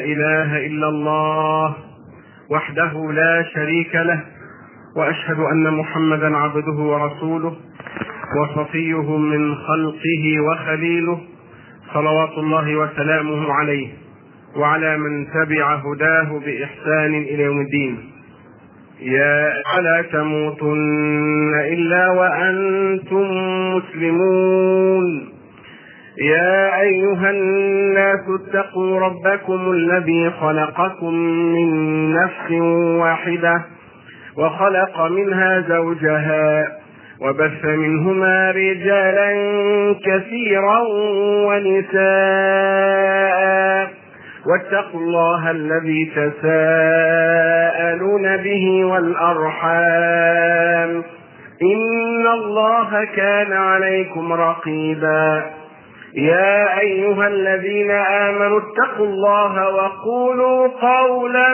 إله إلا الله وحده لا شريك له، وأشهد أن محمدا عبده ورسوله وصفيه من خلقه وخليله، صلوات الله وسلامه عليه وعلى من تبع هداه بإحسان إلى يوم الدين. يا لا تموتن إلا وأنتم مسلمون. يا أيها الناس اتقوا ربكم الذي خلقكم من نفس واحدة وخلق منها زوجها وبث منهما رجالا كثيرا ونساء، واتقوا الله الذي تساءلون به والأرحام، إن الله كان عليكم رقيبا. يا أيها الذين آمنوا اتقوا الله وقولوا قولا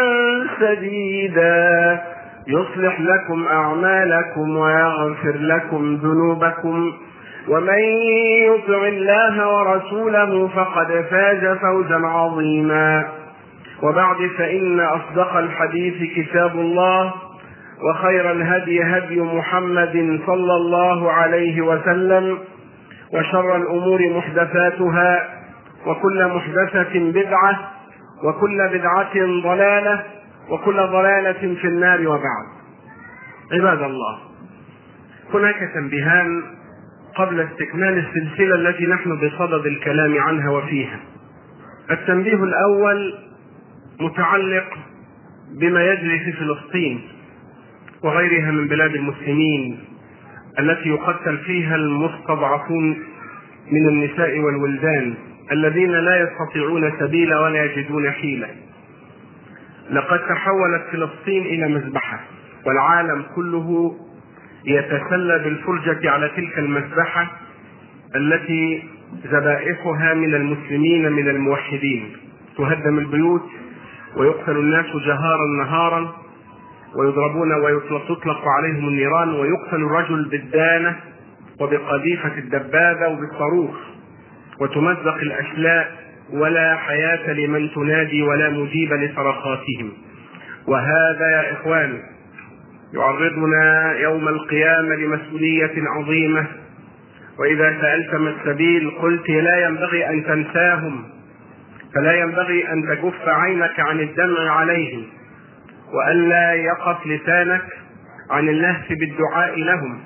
سديدا يصلح لكم أعمالكم ويغفر لكم ذنوبكم، ومن يطع الله ورسوله فقد فاز فوزا عظيما. وبعد، فإن أصدق الحديث كتاب الله، وخير الهدي هدي محمد صلى الله عليه وسلم، وشر الأمور محدثاتها، وكل محدثة بدعة، وكل بدعة ضلالة، وكل ضلالة في النار. وبعد، عباد الله، هناك تنبيهان قبل استكمال السلسلة التي نحن بصدد الكلام عنها وفيها. التنبيه الأول متعلق بما يجري في فلسطين وغيرها من بلاد المسلمين التي يقتل فيها المستضعفون من النساء والولدان الذين لا يستطيعون سبيلا ولا يجدون حيلة. لقد تحولت فلسطين إلى مذبحة، والعالم كله يتسلى بالفرجة على تلك المذبحة التي ذبائحها من المسلمين من الموحدين. تهدم البيوت ويقتل الناس جهارا نهارا، ويضربون وتطلق عليهم النيران، ويقتل الرجل بالدانة وبقذيفة الدبابة وبالصاروخ، وتمزق الأشلاء ولا حياة لمن تنادي ولا مجيب لصرخاتهم. وهذا يا إخوان يعرضنا يوم القيامة لمسؤولية عظيمة. وإذا سألت ما السبيل قلت لا ينبغي أن تنساهم، فلا ينبغي أن تكف عينك عن الدمع عليهم، وألا يقف لسانك عن اللهف بالدعاء لهم،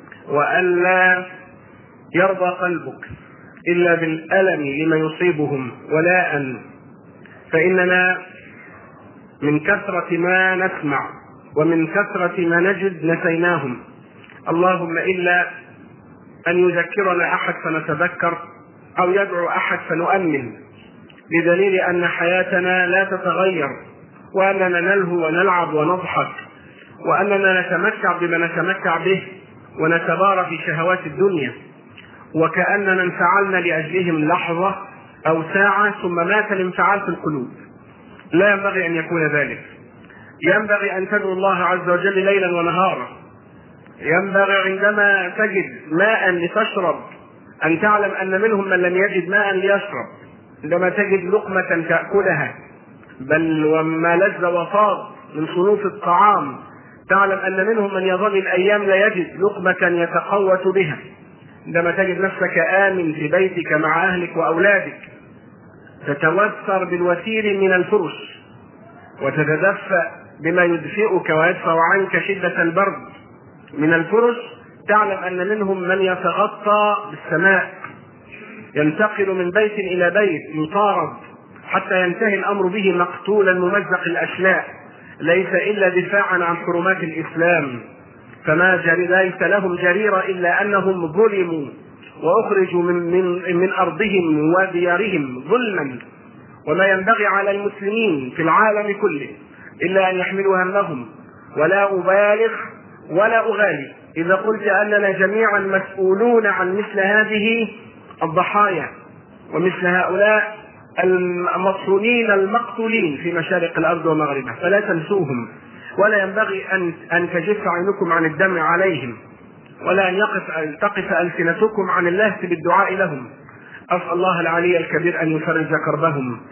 وألا يرضى قلبك إلا بالألم لما يصيبهم ولاء. فإننا من كثرة ما نسمع ومن كثرة ما نجد نسيناهم، اللهم إلا أن يذكرنا أحد فنتذكر، أو يدعو أحد فنؤمن، بدليل أن حياتنا لا تتغير، وأننا نلهو ونلعب ونضحك، وأننا نتمتع بما نتمتع به ونتبارى في شهوات الدنيا، وكأننا انفعلنا لأجلهم لحظة أو ساعة ثم مات الانفعال في القلوب. لا ينبغي أن يكون ذلك. ينبغي أن تدعو الله عز وجل ليلا ونهارا. ينبغي عندما تجد ماء لتشرب أن تعلم أن منهم من لم يجد ماء ليشرب. عندما تجد لقمة تأكلها، بل وما لذ وصاد من صنوف الطعام، تعلم أن منهم من يظل الأيام لا يجد لقمة يتقوت بها. عندما تجد نفسك آمن في بيتك مع أهلك وأولادك، تتوثر بالوثير من الفرش، وتتدفأ بما يدفئك ويدفع عنك شدة البرد من الفرش، تعلم أن منهم من يتغطى بالسماء، ينتقل من بيت إلى بيت، يطارد حتى ينتهي الأمر به مقتولا ممزق الأشلاء، ليس إلا دفاعا عن حرمات الإسلام. فما ليس لهم جريرة إلا أنهم ظلموا وأخرجوا من أرضهم وديارهم ظلما. وما ينبغي على المسلمين في العالم كله إلا أن يحملوا همهم. ولا أبالغ ولا أغالي إذا قلت أننا جميعا مسؤولون عن مثل هذه الضحايا ومثل هؤلاء المصونين المقتولين في مشارق الأرض ومغربها، فلا تنسوهم، ولا ينبغي أن تجف عينكم عن الدمع عليهم، ولا أن تقف ألسنتكم عن اللهث بالدعاء لهم. أسأل الله العلي الكبير أن يفرج كربهم،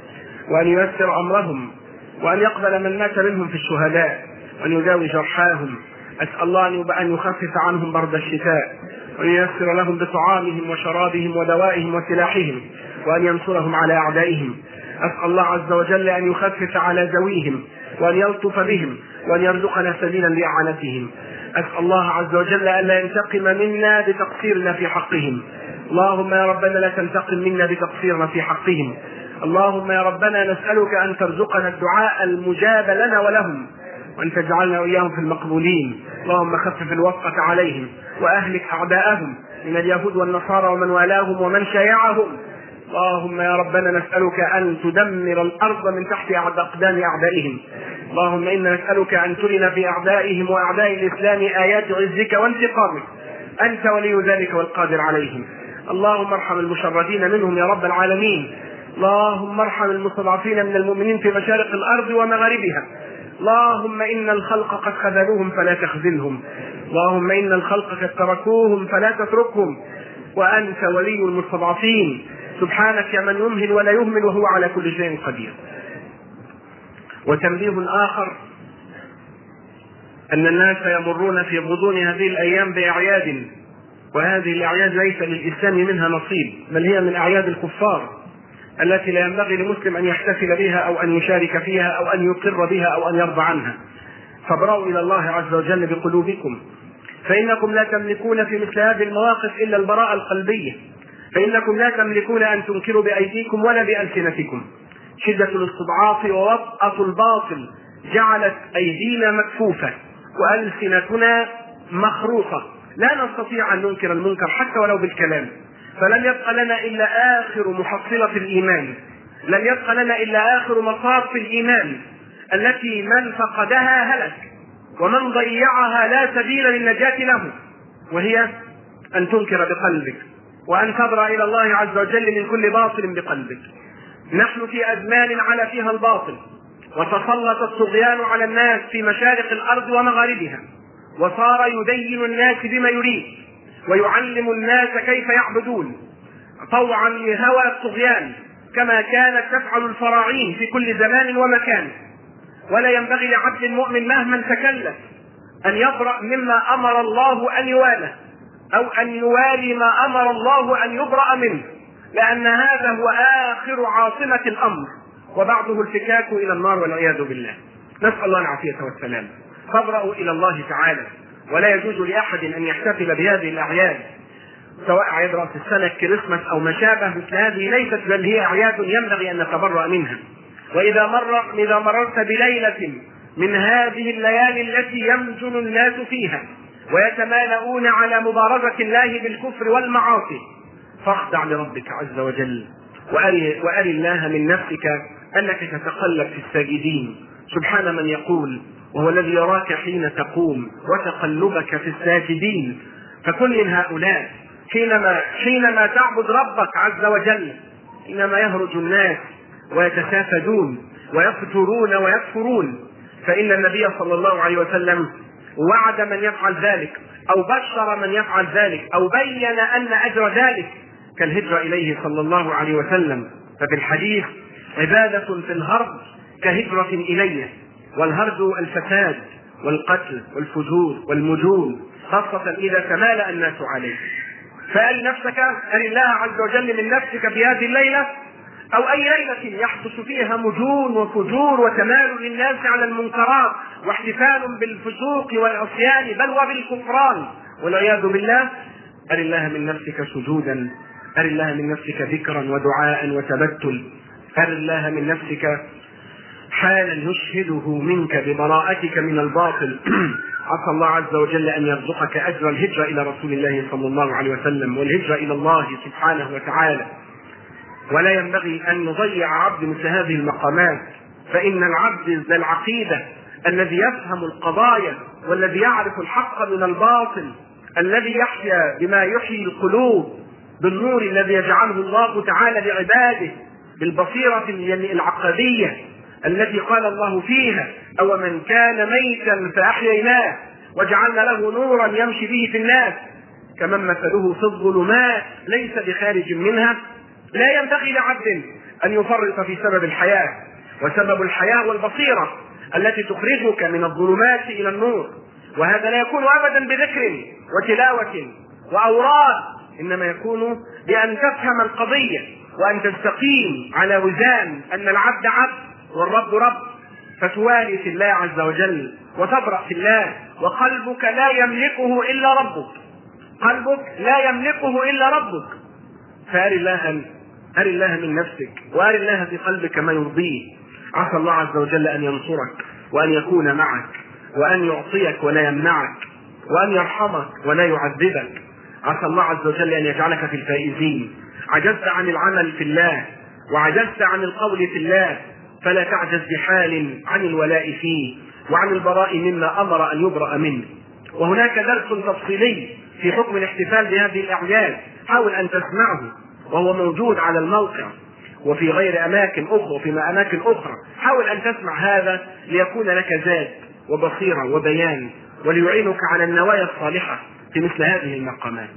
وأن ييسر أمرهم، وأن يقبل من مات منهم في الشهداء، وأن يداوي جرحاهم. أسأل الله أن يخفف عنهم برد الشتاء، وأن ييسر لهم بطعامهم وشرابهم ودوائهم وسلاحهم، وأن ينصرهم على أعدائهم. أسأل الله عز وجل أن يخفف على ذويهم، وأن يلطف بهم، وأن يرزقنا سبيلا لإعانتهم. أسأل الله عز وجل ألا ينتقم منا بتقصيرنا في حقهم. اللهم يا ربنا لا تنتقم منا بتقصيرنا في حقهم. اللهم يا ربنا نسألك أن ترزقنا الدعاء المجاب لنا ولهم، وأن تجعلنا وإياهم في المقبولين. اللهم خفف الوطأة عليهم، وأهلك أعداءهم من اليهود والنصارى ومن والاهم ومن شايعهم. اللهم يا ربنا نسألك أن تدمر الأرض من تحت أقدام أعدائهم. اللهم إنا نسألك أن ترنا في أعدائهم وأعداء الإسلام آيات عزك وانتقامك، أنت ولي ذلك والقادر عليهم. اللهم ارحم المشردين منهم يا رب العالمين. اللهم ارحم المستضعفين من المؤمنين في مشارق الأرض ومغاربها. اللهم إن الخلق قد خذلوهم فلا تخذلهم. اللهم إن الخلق قد تركوهم فلا تتركهم، وأنت ولي المستضعفين. سبحانك يا من يمهل ولا يهمل وهو على كل شيء قدير. وتنبيه آخر أن الناس يمرون في غضون هذه الأيام بأعياد، وهذه الأعياد ليس للإسلام منها نصيب، بل هي من أعياد الكفار التي لا ينبغي لمسلم أن يحتفل بها أو أن يشارك فيها أو أن يقر بها أو أن يرضى عنها. فابرأوا إلى الله عز وجل بقلوبكم، فإنكم لا تملكون في مثل هذه المواقف إلا البراءة القلبية، فإنكم لا تملكون أن تنكروا بأيديكم ولا بألسنتكم. شدة الاستضعاف ووطأة الباطل جعلت أيدينا مكفوفة وألسنتنا مخروطة، لا نستطيع أن ننكر المنكر حتى ولو بالكلام. فلن يبقى لنا إلا آخر محصلة الإيمان، لن يبقى لنا إلا آخر مصاب في الإيمان التي من فقدها هلك، ومن ضيعها لا سبيل للنجاة له، وهي أن تنكر بقلبك، وأن تبرأ إلى الله عز وجل من كل باطل بقلبك. نحن في أزمان على فيها الباطل، وتسلط الطغيان على الناس في مشارق الأرض ومغاربها، وصار يدين الناس بما يريد، ويعلم الناس كيف يعبدون طوعا لهوى الطغيان، كما كانت تفعل الفراعين في كل زمان ومكان. ولا ينبغي لعبد المؤمن مهما تكلف أن يبرأ مما أمر الله أن يواله، أو أن يوالي ما أمر الله أن يبرأ منه، لأن هذا هو آخر عاصمة الأمر، وبعده الفكاك إلى النار والعياذ بالله. نسأل الله العافية والسلام. فابرأوا إلى الله تعالى، ولا يجوز لأحد أن يحتفل بهذه الأعياد، سواء أعياد رأس السنة كريسماس أو ما شابه مثل هذه، ليست بل هي أعياد ينبغي أن نتبرأ منها. وإذا مررت بليلة من هذه الليالي التي يمجن الناس فيها ويتمالؤون على مبارزة الله بالكفر والمعاصي، فاخضع لربك عز وجل، وأري الله من نفسك أنك تتقلب في الساجدين. سبحان من يقول وهو الذي يراك حين تقوم وتقلبك في الساجدين. فكن من هؤلاء حينما تعبد ربك عز وجل، حينما يهرج الناس ويتسافدون ويفجرون ويكفرون، فإن النبي صلى الله عليه وسلم وعد من يفعل ذلك، أو بشر من يفعل ذلك، أو بين أن أجر ذلك كالهجرة إليه صلى الله عليه وسلم. ففي الحديث: عبادة في الهرج كهجرة إليه. والهرج الفساد والقتل والفجور والمجون، خاصة إذا تمالأ الناس عليه. فأري نفسك، أري الله عز وجل من نفسك في هذه الليلة، أو أي ليلة يحدث فيها مجون وفجور وتمال للناس على المنكرات واحتفال بالفسوق والعصيان بل وبالكفران والعياذ بالله. أري الله من نفسك سجودا، أري الله من نفسك ذكرا ودعاء وتبتل، أري الله من نفسك حالا يشهده منك ببراءتك من الباطل. عسى الله عز وجل أن يرزقك أجر الهجرة إلى رسول الله صلى الله عليه وسلم، والهجرة إلى الله سبحانه وتعالى. ولا ينبغي أن نضيع عبد مثل هذه المقامات، فإن العبد ذا العقيدة الذي يفهم القضايا والذي يعرف الحق من الباطل، الذي يحيا بما يحيي القلوب بالنور الذي يجعله الله تعالى لعباده، بالبصيرة العقدية التي قال الله فيها: أو من كان ميتا فأحييناه وجعلنا له نورا يمشي به في الناس كمن مثله في الظلمات ليس بخارج منها. لا ينبغي لعبد أن يفرط في سبب الحياة، وسبب الحياة والبصيرة التي تخرجك من الظلمات إلى النور. وهذا لا يكون أبدا بذكر وتلاوة وأوراد، إنما يكون بأن تفهم القضية وأن تستقيم على وزان أن العبد عبد والرب رب، فتوالي في الله عز وجل وتبرأ في الله، وقلبك لا يملكه إلا ربك، قلبك لا يملكه إلا ربك. فأر الله من نفسك، وأر الله في قلبك ما يرضيه. عسى الله عز وجل أن ينصرك وأن يكون معك وأن يعطيك ولا يمنعك وأن يرحمك ولا يعذبك. عسى الله عز وجل أن يجعلك في الفائزين. عجزت عن العمل في الله وعجزت عن القول في الله، فلا تعجز بحال عن الولاء فيه وعن البراء مما أمر أن يبرأ منه. وهناك درس تفصيلي في حكم الاحتفال بهذه الأعياد، حاول أن تسمعه، وهو موجود على الموقع وفي غير أماكن أخرى وفي أماكن أخرى. حاول أن تسمع هذا ليكون لك زاد وبصيرة وبيان، وليعينك على النوايا الصالحة في مثل هذه المقامات.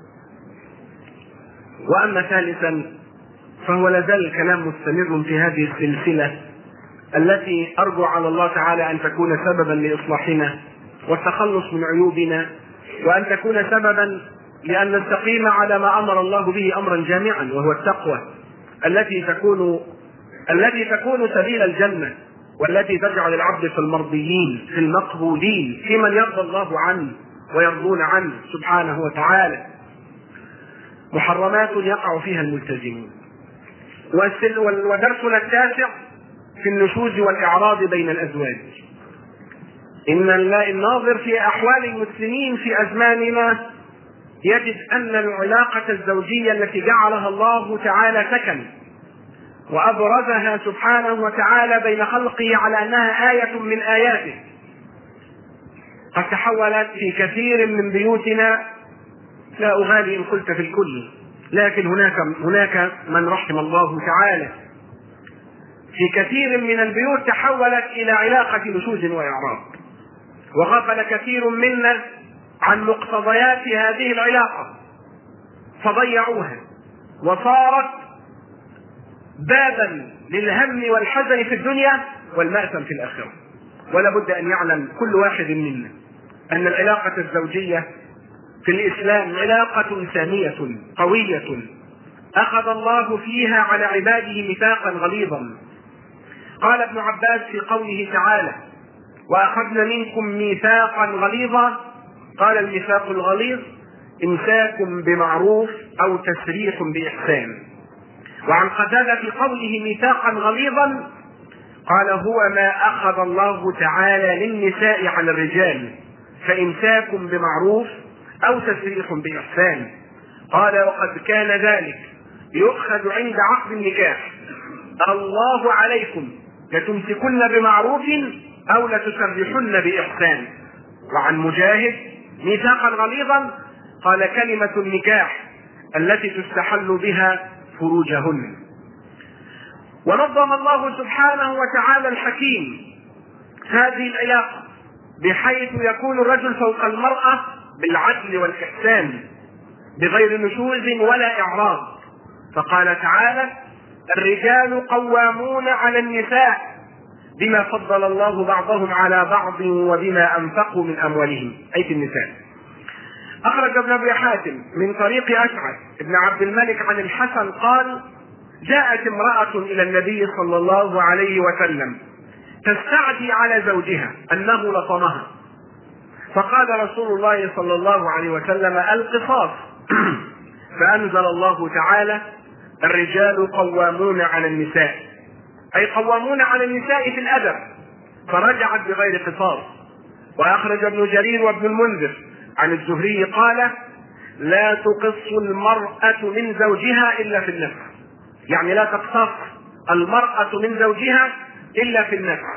وأما ثالثا، فهو لازال الكلام مستمر في هذه السلسلة التي أرجو على الله تعالى أن تكون سببا لإصلاحنا والتخلص من عيوبنا، وأن تكون سببا لأن نستقيم على ما أمر الله به أمرا جامعا، وهو التقوى التي تكون سبيل الجنة، والتي تجعل العبد في المرضيين في المقبولين في من يرضى الله عنه ويرضون عنه سبحانه وتعالى. محرمات يقع فيها الملتزمون. ودرسنا التاسع في النشوز والإعراض بين الأزواج. إن الناظر في أحوال المسلمين في أزماننا يجد أن العلاقة الزوجية التي جعلها الله تعالى سكن وأبرزها سبحانه وتعالى بين خلقه على أنها آية من آياته، قد تحولت في كثير من بيوتنا، لا أغالي إن قلت في الكل، لكن هناك من رحم الله تعالى، في كثير من البيوت تحولت إلى علاقة نشوز وإعراض، وغفل كثير منا عن مقتضيات هذه العلاقة فضيعوها، وصارت بابا للهم والحزن في الدنيا والمأثم في الآخرة. ولا بد أن يعلم كل واحد منا أن العلاقة الزوجية في الإسلام علاقة سامية قوية أخذ الله فيها على عباده ميثاقا غليظا. قال ابن عباس في قوله تعالى: وأخذنا منكم ميثاقا غليظا، قال الميثاق الغليظ إمساك بمعروف أو تسريح بإحسان. وعن قتادة في قوله ميثاقا غليظا قال: هو ما أخذ الله تعالى للنساء على الرجال، فإمساك بمعروف أو تسريح بإحسان. قال: وقد كان ذلك يؤخذ عند عقد النكاح، الله عليكم لتمسكن بمعروف أو لتسرحن بإحسان. وعن مجاهد ميثاقا غليظا قال: كلمة النكاح التي تستحل بها فروجهن. ونظم الله سبحانه وتعالى الحكيم هذه العلاقة بحيث يكون الرجل فوق المرأة بالعدل والإحسان بغير نشوز ولا إعراض. فقال تعالى: الرجال قوامون على النساء بما فضل الله بعضهم على بعض وبما أنفقوا من أموالهم، أي في النساء. أخرج ابن أبي حاتم من طريق أسعد بن عبد الملك عن الحسن قال: جاءت امرأة إلى النبي صلى الله عليه وسلم تستعدي على زوجها أنه لطمها، فقال رسول الله صلى الله عليه وسلم: القصاص. فأنزل الله تعالى: الرجال قوامون على النساء، أي قوامون على النساء في الأدب، فرجعت بغير قصاص. وأخرج ابن جرير وابن المنذر عن الزهري قال: لا تقص المرأة من زوجها إلا في النفع، يعني لا تقتص المرأة من زوجها إلا في النفع.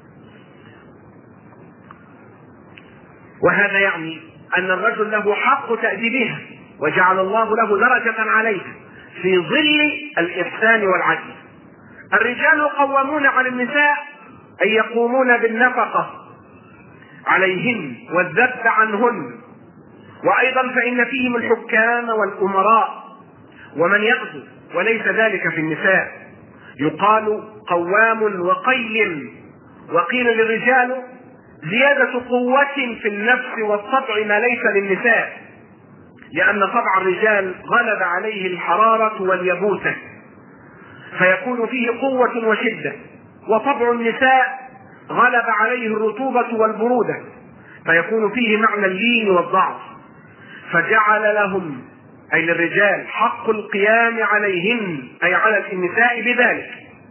وهذا يعني أن الرجل له حق تأديبها، وجعل الله له درجة عليها في ظل الإحسان والعدل. الرجال قوامون على النساء أي يقومون بالنفقة عليهن والذب عنهن. وأيضا فإن فيهم الحكام والأمراء ومن يغزو، وليس ذلك في النساء. يقال قوام وقيم. وقيل للرجال زيادة قوة في النفس والطبع ما ليس للنساء، لأن طبع الرجال غلب عليه الحرارة واليبوسة فيكون فيه قوة وشدة، وطبع النساء غلب عليه الرطوبة والبرودة فيكون فيه معنى اللين والضعف، فجعل لهم أي للرجال حق القيام عليهن أي على النساء بذلك.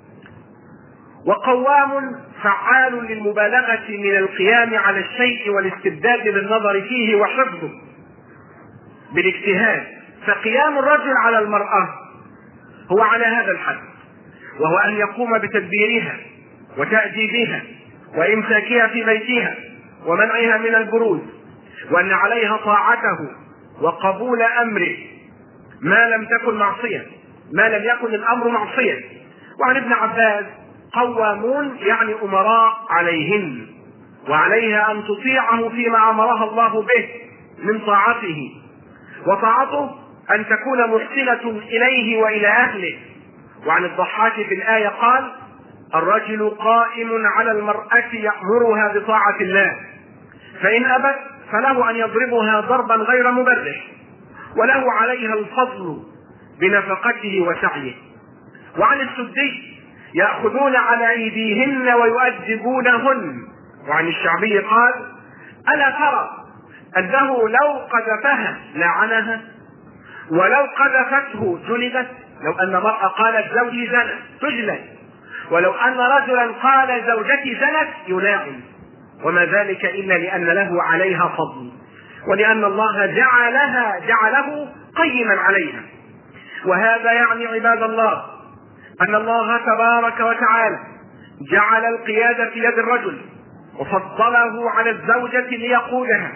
وقوام فعال للمبالغة من القيام على الشيء والاستبداد بالنظر فيه وحفظه بالاجتهاد. فقيام الرجل على المرأة هو على هذا الحد، وهو أن يقوم بتدبيرها وتأديبها وإمساكها في بيتها ومنعها من البروز، وأن عليها طاعته وقبول أمره ما لم تكن معصية، ما لم يكن الأمر معصية. وعن ابن عباس قوامون يعني أمراء عليهن، وعليها أن تطيعه فيما أمرها الله به من طاعته، وطاعته أن تكون محسنة إليه وإلى أهله. وعن الضحاك في الآية قال: الرجل قائم على المرأة يأمرها بطاعة الله، فإن أبت فله أن يضربها ضربا غير مبرح، وله عليها الفضل بنفقته وسعيه. وعن السدي: يأخذون على أيديهن ويؤدبونهن. وعن الشعبي قال: ألا ترى أنه لو قذفها لعنها، ولو قذفته جلدت؟ لو أن امرأة قالت زوجي زنى تجلد، ولو أن رجلا قال زوجتي زنت يلاعن، وما ذلك إلا لأن له عليها فضل، ولأن الله جعله قيما عليها. وهذا يعني عباد الله أن الله تبارك وتعالى جعل القيادة في يد الرجل، وفضله على الزوجة ليقودها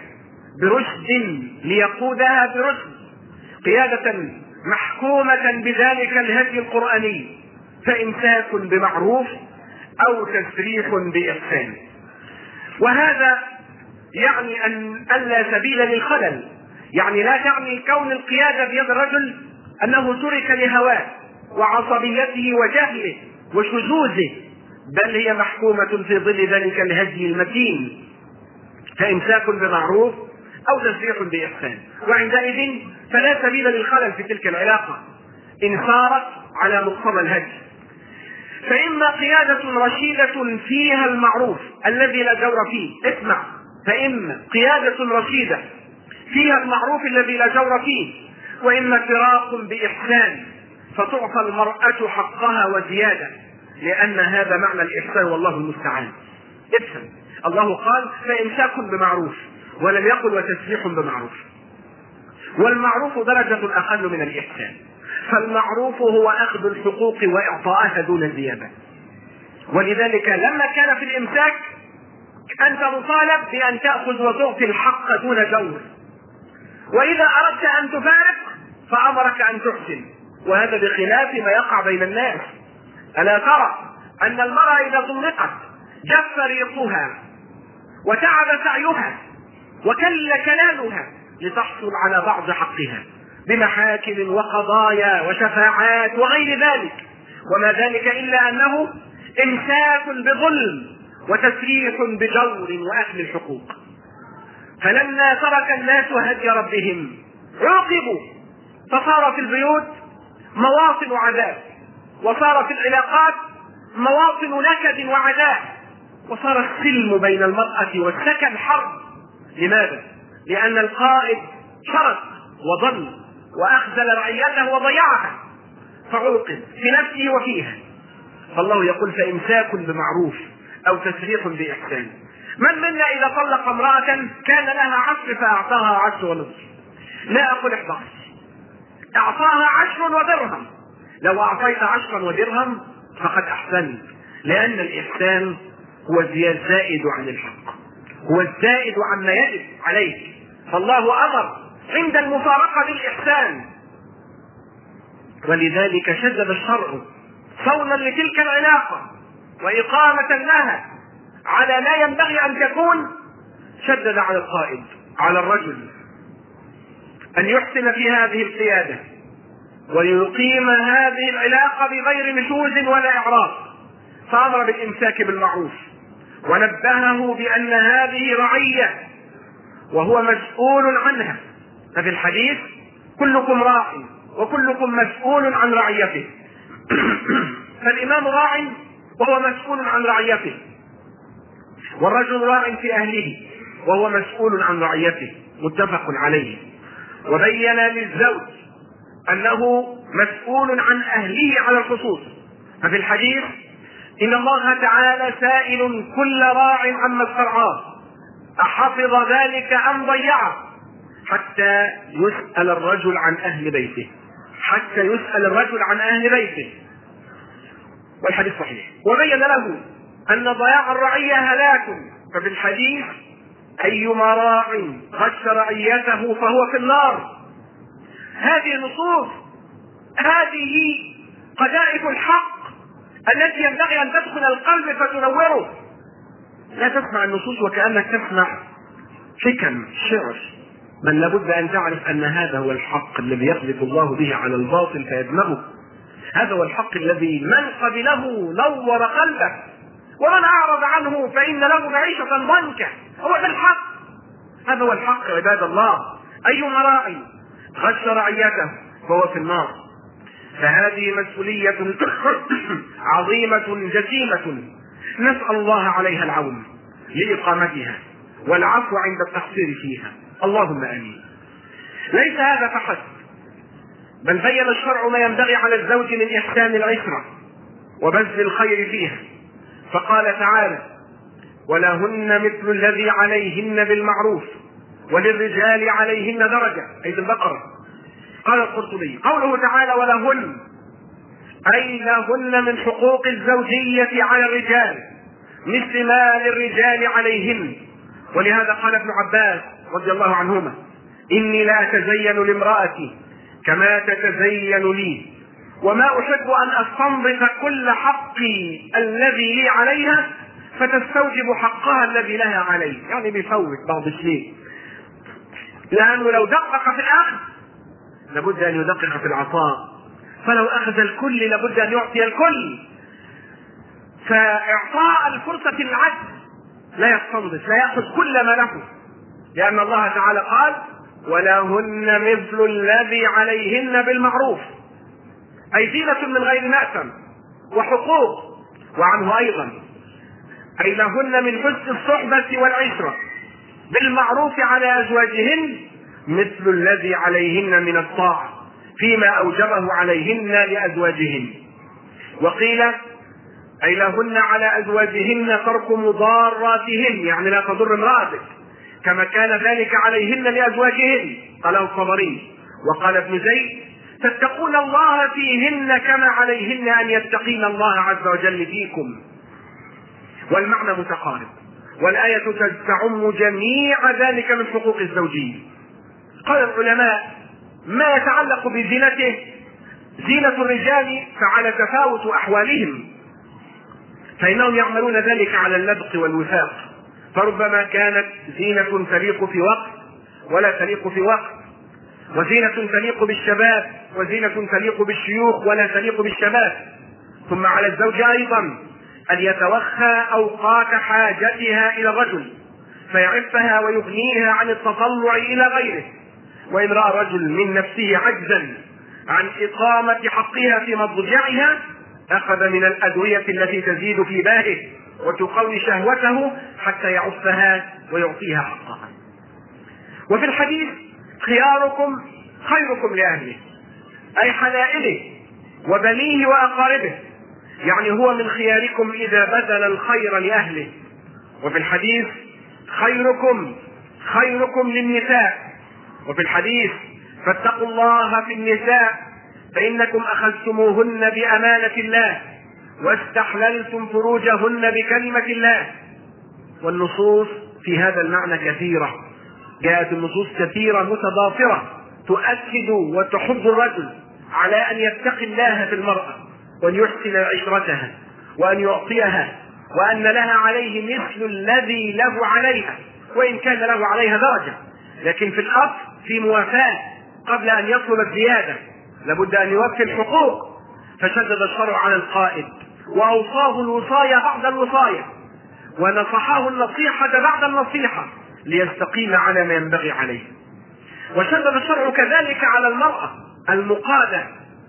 برشد قيادة محكومة بذلك الهدي القرآني، فإمساك بمعروف أو تسريح بإحسان. وهذا يعني أن لا سبيل للخلل، يعني لا تعني كون القيادة بيد الرجل أنه ترك لهواه وعصبيته وجهله وشذوذه، بل هي محكومة في ظل ذلك الهدي المتين، فإمساك بمعروف أو تسريح بإحسان. وعندئذ فلا سبيل للخلل في تلك العلاقة إن صارت على مقتضى الهدي. فإما قيادة رشيدة فيها المعروف الذي لا جور فيه، اسمع، فإما قيادة رشيدة فيها المعروف الذي لا جور فيه، وإما فراق بإحسان فتعطى المرأة حقها وزيادة، لأن هذا معنى الإحسان والله المستعان. افهم، الله قال فإمساك بمعروف، ولم يقل وتسريح بمعروف، والمعروف درجة أقل من الإحسان. فالمعروف هو أخذ الحقوق وإعطائها دون زيادة، ولذلك لما كان في الإمساك أنت مطالب بأن تأخذ وتعطي الحق دون جور، وإذا أردت أن تفارق فأمرك أن تحسن، وهذا بخلاف ما يقع بين الناس. ألا ترى أن المرأة إذا طلقت جف ريقها وتعب سعيها وكل كلامها لتحصل على بعض حقها بمحاكم وقضايا وشفاعات وغير ذلك، وما ذلك إلا أنه إمساك بظلم وتسريح بجور وأكل الحقوق. فلما ترك الناس هدي ربهم عوقبوا، فصار في البيوت مواطن عذاب، وصار في العلاقات مواطن نكد وعذاب، وصار السلم بين المرأة والسكن حرب. لماذا؟ لأن القائد شرد وضل وأخذل رعيته وضيعها، فعوقب في نفسه وفيها. فالله يقول فإمساك بمعروف أو تسريح بإحسان. من منا إذا طلق امرأة كان لها عشر فأعطاها 10 ونصف، لا أقول 11، أعطاها 10 ودرهم. لو أعطيت 10 ودرهم فقد أحسنت، لأن الإحسان هو الزائد عن الحق، هو الزائد عما يجب عليك. فالله أمر عند المفارقة بالإحسان، ولذلك شدد الشرع صونا لتلك العلاقة وإقامة لها على ما ينبغي أن تكون. شدد على القائد، على الرجل، أن يحسن في هذه القيادة ويقيم هذه العلاقة بغير نشوز ولا إعراض، فأمر بالإمساك بالمعروف ونبهه بأن هذه رعية وهو مسؤول عنها. ففي الحديث: كلكم راع وكلكم مسؤول عن رعيته. فالإمام راع وهو مسؤول عن رعيته، والرجل راع في أهله وهو مسؤول عن رعيته، متفق عليه. وبين للزوج أنه مسؤول عن أهله على الخصوص، ففي الحديث: إن الله تعالى سائل كل راع عما استرعاه أحفظ ذلك أم ضيعه، حتى يسأل الرجل عن أهل بيته، حتى يسأل الرجل عن أهل بيته، والحديث صحيح. وبين له أن ضياع الرعية هلاك، ففي الحديث: أيما راع غش رعيته فهو في النار. هذه النصوص، هذه قذائف الحق التي ينبغي أن تدخل القلب فتنوره. لا تسمع النصوص وكأنك تسمع حكم شعر، بل لابد أن تعرف أن هذا هو الحق الذي يقذف الله به على الباطل فيدمغه. هذا هو الحق الذي من قبله نور قلبه، ومن أعرض عنه فإن له معيشة ضنكا. هو ده الحق، هذا هو الحق عباد الله. أيما راعي غش رعيته فهو في النار. فهذه مسؤولية عظيمة جسيمة، نسأل الله عليها العون لإقامتها والعفو عند التقصير فيها، اللهم آمين. ليس هذا فحسب، بل بين الشرع ما ينبغي على الزوج من إحسان العشرة وبذل الخير فيها، فقال تعالى: ولهن مثل الذي عليهن بالمعروف وللرجال عليهن درجة، أي البقرة. قال القرطبي: قوله تعالى ولهن أي لهن من حقوق الزوجية على الرجال مثل ما للرجال عليهن. ولهذا قال ابن عباس رضي الله عنهما: إني لا أتزين لامرأتي كما تتزين لي، وما أحب أن أستنظف كل حقي الذي لي عليها فتستوجب حقها الذي لها علي. يعني بيفوت بعض الشيء، لأنه لو دقق في الأخذ لابد أن يدقق في العطاء، فلو أخذ الكل لابد أن يعطي الكل. فإعطاء الفرصة للعدل، لا يستنظف، لا يأخذ كل ما له، لأن الله تعالى قال: ولهن مثل الذي عليهن بالمعروف، أي زينة من غير مأثم وحقوق. وعنه أيضا: أي لهن من حسن الصحبة والعشرة بالمعروف على أزواجهن مثل الذي عليهن من الطاعة فيما أوجبه عليهن لأزواجهن. وقيل: أي لهن على أزواجهن ترك مضاراتهن، يعني لا تضر امرأتك كما كان ذلك عليهن لأزواجهن، قاله الطبري. وقال ابن زيد: تتقون الله فيهن كما عليهن أن يتقين الله عز وجل فيكم. والمعنى متقارب، والآية تعم جميع ذلك من حقوق الزوجية. قال العلماء: ما يتعلق بزينته زينة الرجال فعلى تفاوت أحوالهم، فإنهم يعملون ذلك على اللبق والوفاق، فربما كانت زينة تليق في وقت ولا تليق في وقت، وزينة تليق بالشباب وزينة تليق بالشيوخ ولا تليق بالشباب. ثم على الزوج أيضا أن يتوخى أوقات حاجتها إلى الرجل فيعفها ويغنيها عن التطلع إلى غيره. وإن رأى رجل من نفسه عجزا عن إقامة حقها في مضجعها أخذ من الأدوية التي تزيد في باله وتقوي شهوته حتى يعفها ويعطيها حقها. وفي الحديث: خياركم خيركم لأهله، أي حلائله وبنيه وأقاربه، يعني هو من خياركم إذا بذل الخير لأهله. وفي الحديث: خيركم خيركم للنساء. وفي الحديث: فاتقوا الله في النساء فإنكم أخذتموهن بأمانة الله واستحللتم فروجهن بكلمة الله. والنصوص في هذا المعنى كثيرة، جاءت النصوص كثيرة متضافرة تؤكد وتحض الرجل على أن يتقي الله في المرأة وأن يحسن عشرتها وأن يعطيها، وأن لها عليه مثل الذي له عليها، وإن كان له عليها درجة، لكن في الأصل في موافاة قبل أن يطلب الزيادة. لابد أن يوفي الحقوق، فشدد الشرع على القائد وأوصاه الوصاية بعد الوصاية، ونصحه النصيحة بعد النصيحة ليستقيم على ما ينبغي عليه. وشدد الشرع كذلك على المرأة المقادة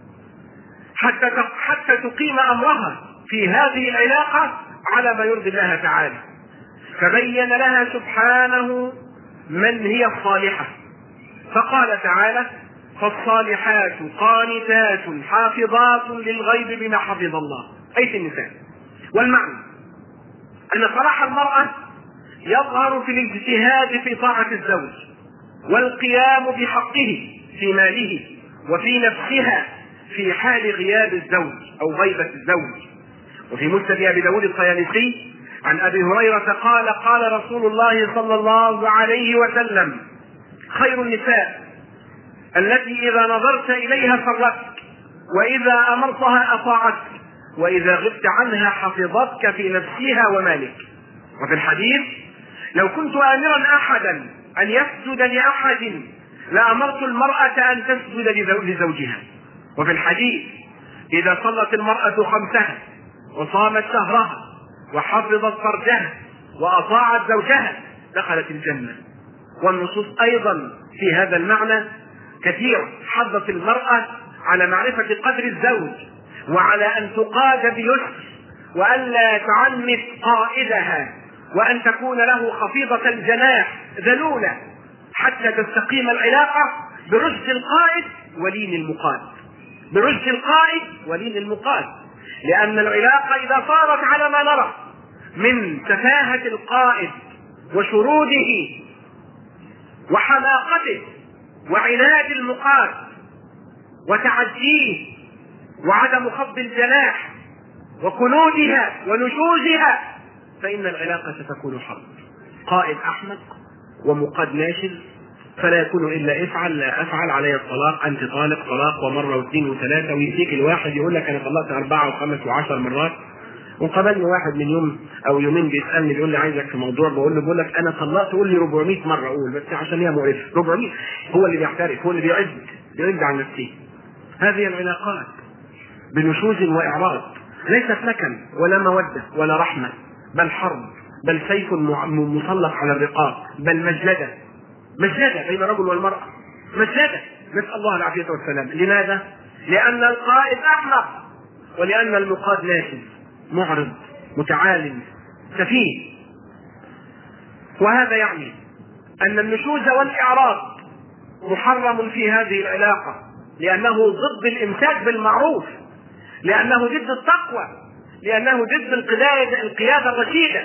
حتى تقيم أمرها في هذه العلاقة على ما يرضي الله تعالى، فبين لها سبحانه من هي الصالحة، فقال تعالى: فالصالحات قانتات حافظات للغيب بما حفظ الله، أي النساء. والمعنى أن صلاح المرأة يظهر في الاجتهاد في طاعة الزوج والقيام بحقه في ماله وفي نفسها في حال غياب الزوج أو غيبة الزوج. وفي مسند أبي داود الطيالسي عن أبي هريرة قال: قال رسول الله صلى الله عليه وسلم: خير النساء التي إذا نظرت إليها سرتك، وإذا أمرتها أطاعتك، وإذا غبت عنها حفظتك في نفسها ومالك. وفي الحديث: لو كنت آمرا أحدا أن يسجد لأحد لأمرت المرأة أن تسجد لزوجها. وفي الحديث: إذا صلت المرأة خمسها وصامت شهرها وحفظت فرجها وأطاعت زوجها دخلت الجنة. والنصوص أيضا في هذا المعنى كثير، حضت المرأة على معرفة قدر الزوج وعلى أن تقاد بيسر، وألا تعنف قائدها، وأن تكون له خفيضة الجناح ذلولة حتى تستقيم العلاقة برشد القائد ولين المقاد، برشد القائد ولين المقاد. لأن العلاقة إذا صارت على ما نرى من تفاهة القائد وشروده وحماقته وعناد المقاد وتعديه وعدم خفض الجناح وكنودها ونشوزها، فإن العلاقة ستكون حرب. قائد أحمق ومقاد ناشز، فلا يكون إلا افعل لا أفعل، علي الطلاق، أنت طالق، طلاق ومرة واثنين وثلاثة، ويديك الواحد يقول لك أنا طلقت 4 و5 و10 مرات. وقابلني واحد من يوم أو يومين بيسألني بيقول لي عايزك في موضوع، بقول لك أنا طلقت، قول لي 400 مرة أقول، بس عشان هي مقرفة. 400 هو اللي بيعترف، هو اللي بيعد عن نفسه. هذه العلاقات بنشوز وإعراض ليست مكن ولا مودة ولا رحمة، بل حرب، بل سيف مسلط على الرقاب، بل مجلدة بين الرجل والمرأة، مجلدة، نسأل الله العافية والسلام. لماذا؟ لأن القائد أحمق، ولأن المقاد ناشز معرض متعال سفيه. وهذا يعني أن النشوز والإعراض محرم في هذه العلاقة، لأنه ضد الإمساك بالمعروف، لأنه ضد التقوى، لأنه ضد القيادة الرشيدة،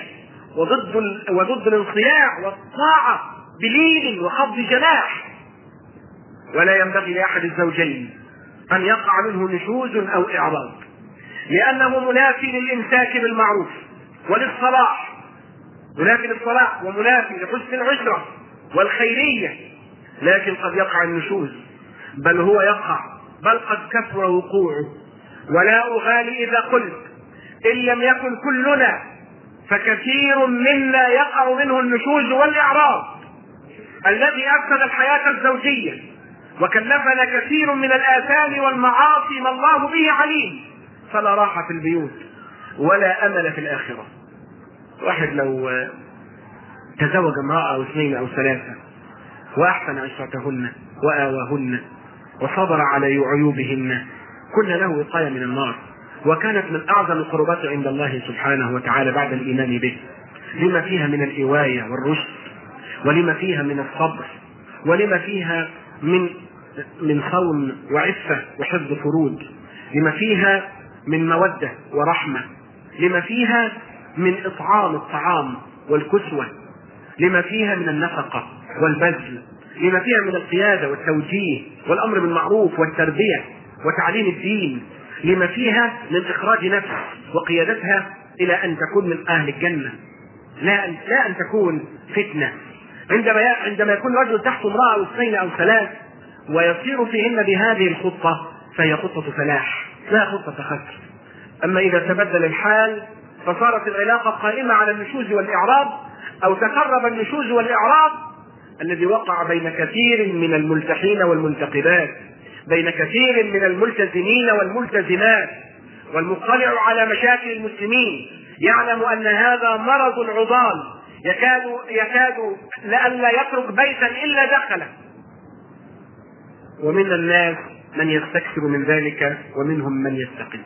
وضد الانصياع والطاعة بلين وخفض جناح. ولا ينبغي لأحد الزوجين أن يقع منه نشوز أو إعراض، لأنه منافي للإمساك بالمعروف وللصلاح، منافي للصلاح ومنافي لحسن العشرة والخيرية. لكن قد يقع النشوز، بل هو يقع، بل قد كثر وقوعه. ولا أغالي إذا قلت إن لم يكن كلنا فكثير منا يقع منه النشوز والإعراض الذي أفسد الحياة الزوجية وكلفنا كثير من الآثام والمعاصي ما الله به عليم، فلا راحة في البيوت ولا أمل في الآخرة. واحد لو تزوج امرأة أو 2 أو 3 وأحسن عشرتهن وآواهن وصبر على عيوبهن كن له وقاية من النار، وكانت من أعظم القربات عند الله سبحانه وتعالى بعد الإيمان به، لما فيها من الإواية والرشد، ولما فيها من الصبر، ولما فيها من صون وعفة وحفظ فروج، لما فيها من مودة ورحمة، لما فيها من إطعام الطعام والكسوة، لما فيها من النفقة والبذل، لما فيها من القيادة والتوجيه والأمر بالمعروف والتربية وتعليم الدين، لما فيها من إخراج نفس وقيادتها إلى أن تكون من أهل الجنة، لا أن تكون فتنة. عندما يكون رجل تحت امرأة أو 2 أو 3 ويصير فيهن بهذه الخطة فهي خطة فلاح لا خطة خسر. أما إذا تبدل الحال فصارت العلاقة قائمة على النشوز والإعراض، أو تقرب النشوز والإعراض الذي وقع بين كثير من الملتحين والمنتقبات بين كثير من الملتزمين والملتزمات، والمطلع على مشاكل المسلمين يعلم أن هذا مرض عضال يكاد لئلا يترك بيتا إلا دخله. ومن الناس من يستكثر من ذلك ومنهم من يستقل.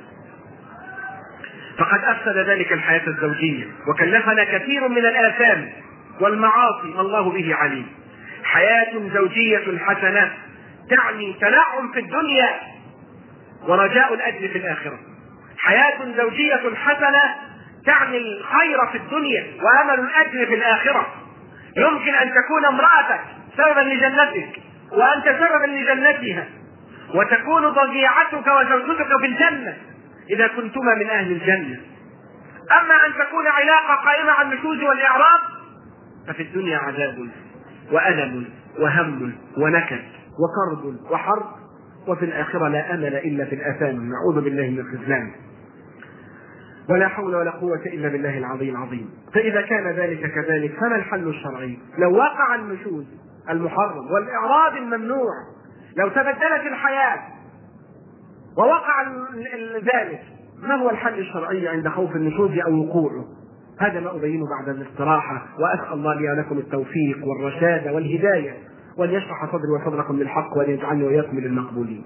فقد أفسد ذلك الحياة الزوجية وكلفنا كثير من الآثام والمعاصي الله به عليم. حياة زوجية حسنة تعني تنعم في الدنيا ورجاء الأجر في الآخرة. حياة زوجية حسنة تعني الخير في الدنيا وأمل الأجر في الآخرة. يمكن أن تكون امرأتك سببا لجنتك وأنت سببا لجنتها، وتكون ضجيعتك وزوجتك في الجنة إذا كنتما من أهل الجنة. أما أن تكون علاقة قائمة على النشوز والإعراض ففي الدنيا عذاب وألم وهم ونكد وكرب وحرب، وفي الآخرة لا أمل إلا في الآثام. نعوذ بالله من الخذلان، ولا حول ولا قوة إلا بالله العظيم العظيم. فإذا كان ذلك كذلك فما الحل الشرعي؟ لو وقع النشوز المحرم والإعراض الممنوع، لو تبدلت الحياة ووقع ذلك، ما هو الحل الشرعي عند خوف النشوز أو وقوعه؟ هذا ما أبينه بعد الاستراحة، وأسأل الله لي ولكم التوفيق والرشاد والهداية، وأن يشرح صدري وصدركم للحق، وأن يجعلني وإياكم من المقبولين.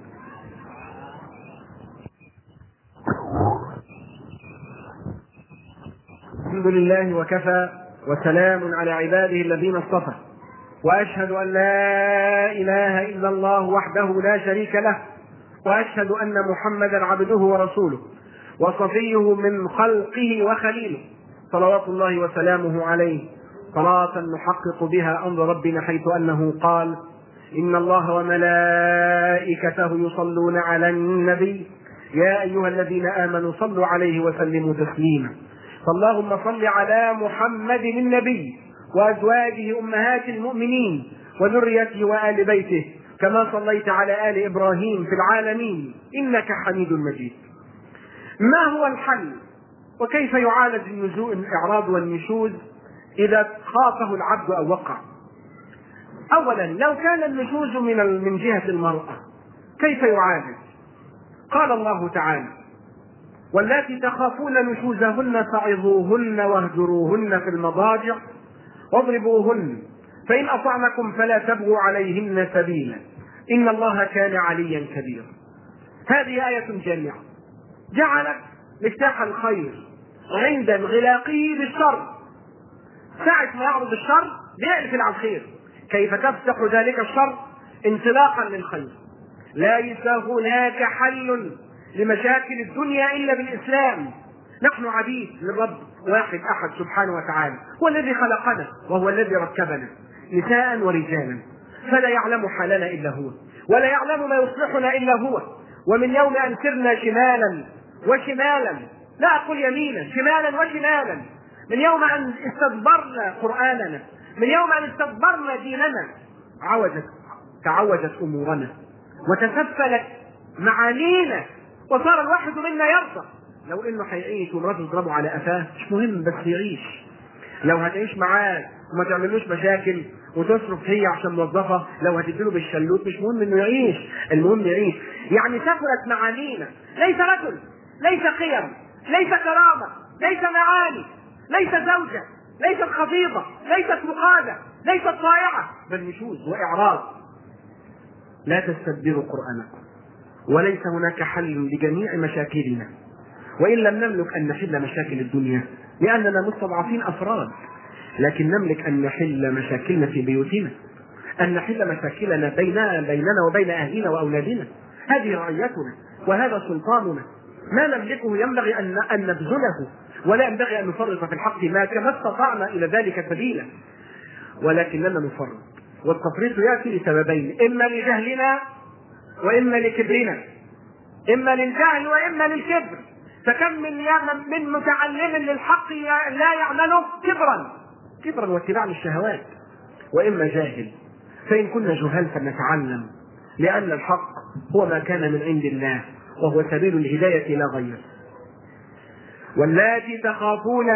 الحمد لله وكفى، وسلام على عباده الذين اصطفى، وأشهد أن لا إله إلا الله وحده لا شريك له، وأشهد أن محمدا عبده ورسوله وصفيه من خلقه وخليله، صلوات الله وسلامه عليه، صلاة نحقق بها أمر ربنا حيث أنه قال: إن الله وملائكته يصلون على النبي يا أيها الذين آمنوا صلوا عليه وسلموا تسليما. فاللهم صل على محمد النبي وأزواجه أمهات المؤمنين وذريته وآل بيته كما صليت على آل إبراهيم في العالمين إنك حميد مجيد. ما هو الحل وكيف يعالج الإعراض والنشوز إذا خافه العبد أو وقع؟ أولا، لو كان النشوز من جهة المرأة كيف يعالج؟ قال الله تعالى: واللاتي تخافون نشوزهن فعظوهن واهجروهن في المضاجع واضربوهن فإن أطعنكم فلا تبغوا عليهن سبيلا إن الله كان عليا كبيرا. هذه آية جامعة جعلت مفتاح الخير عند انغلاقه بالشر. ساعة ما يعرض الشر بيقفل على الخير. كيف تفتح ذلك الشر؟ انطلاقا للخير. ليس هناك حل لمشاكل الدنيا إلا بالإسلام. نحن عبيد للرب واحد أحد سبحانه وتعالى، هو الذي خلقنا وهو الذي ركبنا نساء ورجالا، فلا يعلم حالنا إلا هو، ولا يعلم ما يصلحنا إلا هو. ومن يوم أن سرنا شمالا وشمالا، لا أقول يمينا، شمالا وشمالا، من يوم أن استدبرنا قرآننا، من يوم أن استدبرنا ديننا، تعوجت أمورنا وتسفلت معانينا، وصار الواحد منا يرضى لو انه هيعيش ومراته تضربه على قفاه، مش مهم بس يعيش. لو هتعيش معاه وما تعملوش مشاكل وتصرف هي عشان موظفه، لو هتديله بالشلوت مش مهم انه يعيش، المهم يعيش. يعني سفلت معانينا، ليس رجل، ليس قيم، ليس كرامه، ليس معاني، ليس زوجه، ليست خطيبه، ليست مقاده، ليست طائعه، بل نشوز واعراض. لا تستدبروا قرآنكم، وليس هناك حل لجميع مشاكلنا، وإن لم نملك أن نحل مشاكل الدنيا لأننا مستضعفين أفراد، لكن نملك أن نحل مشاكلنا في بيوتنا، أن نحل مشاكلنا بيننا وبين أهلنا وأولادنا. هذه رعيتنا وهذا سلطاننا، ما نملكه ينبغي أن نبذله، ولا ينبغي أن نفرط في الحق ما كما استطعنا إلى ذلك سبيلا، ولكننا نفرط. والتفريط يأتي لسببين: إما لجهلنا وإما لكبرنا، إما للجهل وإما للكبر. فكم من متعلم للحق لا يعمله كبرا واتباع للشهوات، وإما جاهل. فإن كنا جهال فلنتعلم، لأن الحق هو ما كان من عند الله، وهو سبيل الهداية لا غير. واللاتي تخافون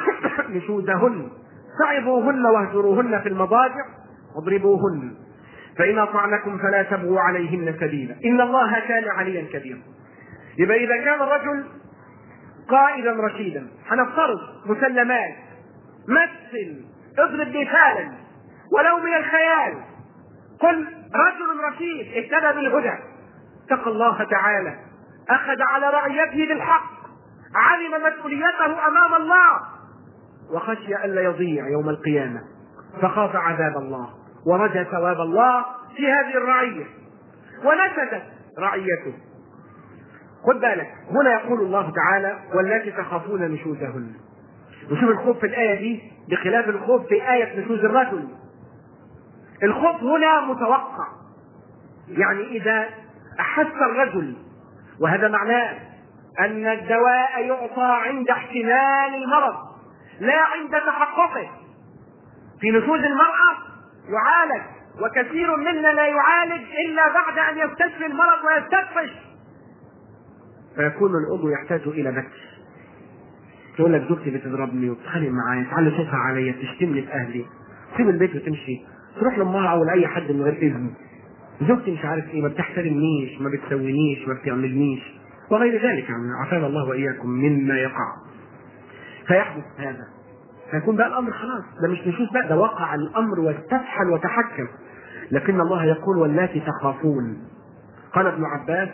نشوزهن فعظوهن واهجروهن في المضاجع واضربوهن. فإن أطعنكم فلا تبغوا عليهن سبيلا إن الله كان عليا كبيرا. يبقى إذا كان الرجل قائدا رشيدا، هنفترض مسلمات، مثل، اضرب مثالا ولو من الخيال، قل رجل رشيد اهتدى بالهدى، اتقى الله تعالى، أخذ على رعيته بالحق، علم مسؤوليته أمام الله، وخشي ألا يضيع يوم القيامة، فخاف عذاب الله ورجى ثواب الله في هذه الرعية، ونفذت رعيته. خد بالك، هنا يقول الله تعالى واللاتي تخافون نشوزهن. وشوف الخوف في الآية دي بخلاف الخوف في آية نشوز الرجل. الخوف هنا متوقع، يعني إذا أحس الرجل، وهذا معناه أن الدواء يعطى عند احتمال المرض لا عند تحققه. في نشوز المرأة يعالج، وكثير منا لا يعالج إلا بعد أن يستشفي المرض ويستفش، فيكون العضو يحتاج إلى بكس. تقول لك زوجتي بتضربني وبتخانق معايا، تعلي صوتها عليا، بتشتمني في أهلي، تسيب البيت وتمشي، تروح لأمها أو لأي حد من غير إذن. زوجتي مش عارف إيه، ما بتحترمنيش، ما بتسوينيش، ما بتعملنيش، وغير ذلك، يعني عافانا الله وإياكم مما يقع. فيحدث هذا، فيكون بقى الأمر خلاص، ده مش نشوز بقى، ده وقع الأمر واستفحل وتحكم. لكن الله يقول واللاتي تخافون. قال ابن عباس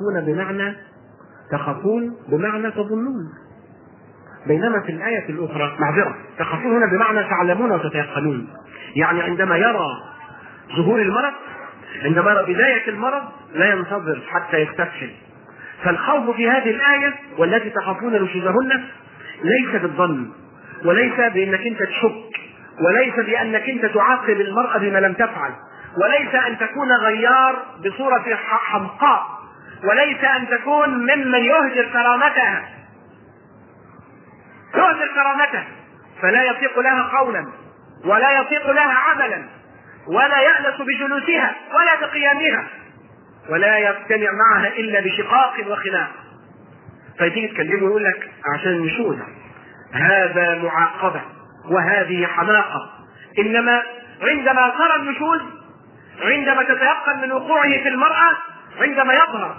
تخافون بمعنى تظنون، بينما في الآية الأخرى تخافون هنا بمعنى تعلمون وتتيقنون. يعني عندما يرى ظهور المرض، عندما يرى بداية المرض، لا ينتظر حتى يستفحل. فالخوف في هذه الآية والتي تخافون نشوزهن ليس بالظن، وليس بأنك أنت تشك، وليس بأنك أنت تعاقب المرأة بما لم تفعل، وليس أن تكون غيار بصورة حمقاء، وليس أن تكون ممن يهدر كرامتها فلا يطيق لها قولا ولا يطيق لها عملا، ولا يأنس بجلوسها ولا بقيامها، ولا يجتمع معها إلا بشقاق وخلاف. فيجي تكلمه ويقول لك عشان النشوز هذا معاقبة وهذه حماقة. إنما عندما ترى النشوز، عندما تتيقن من وقوعه في المرأة، عندما يظهر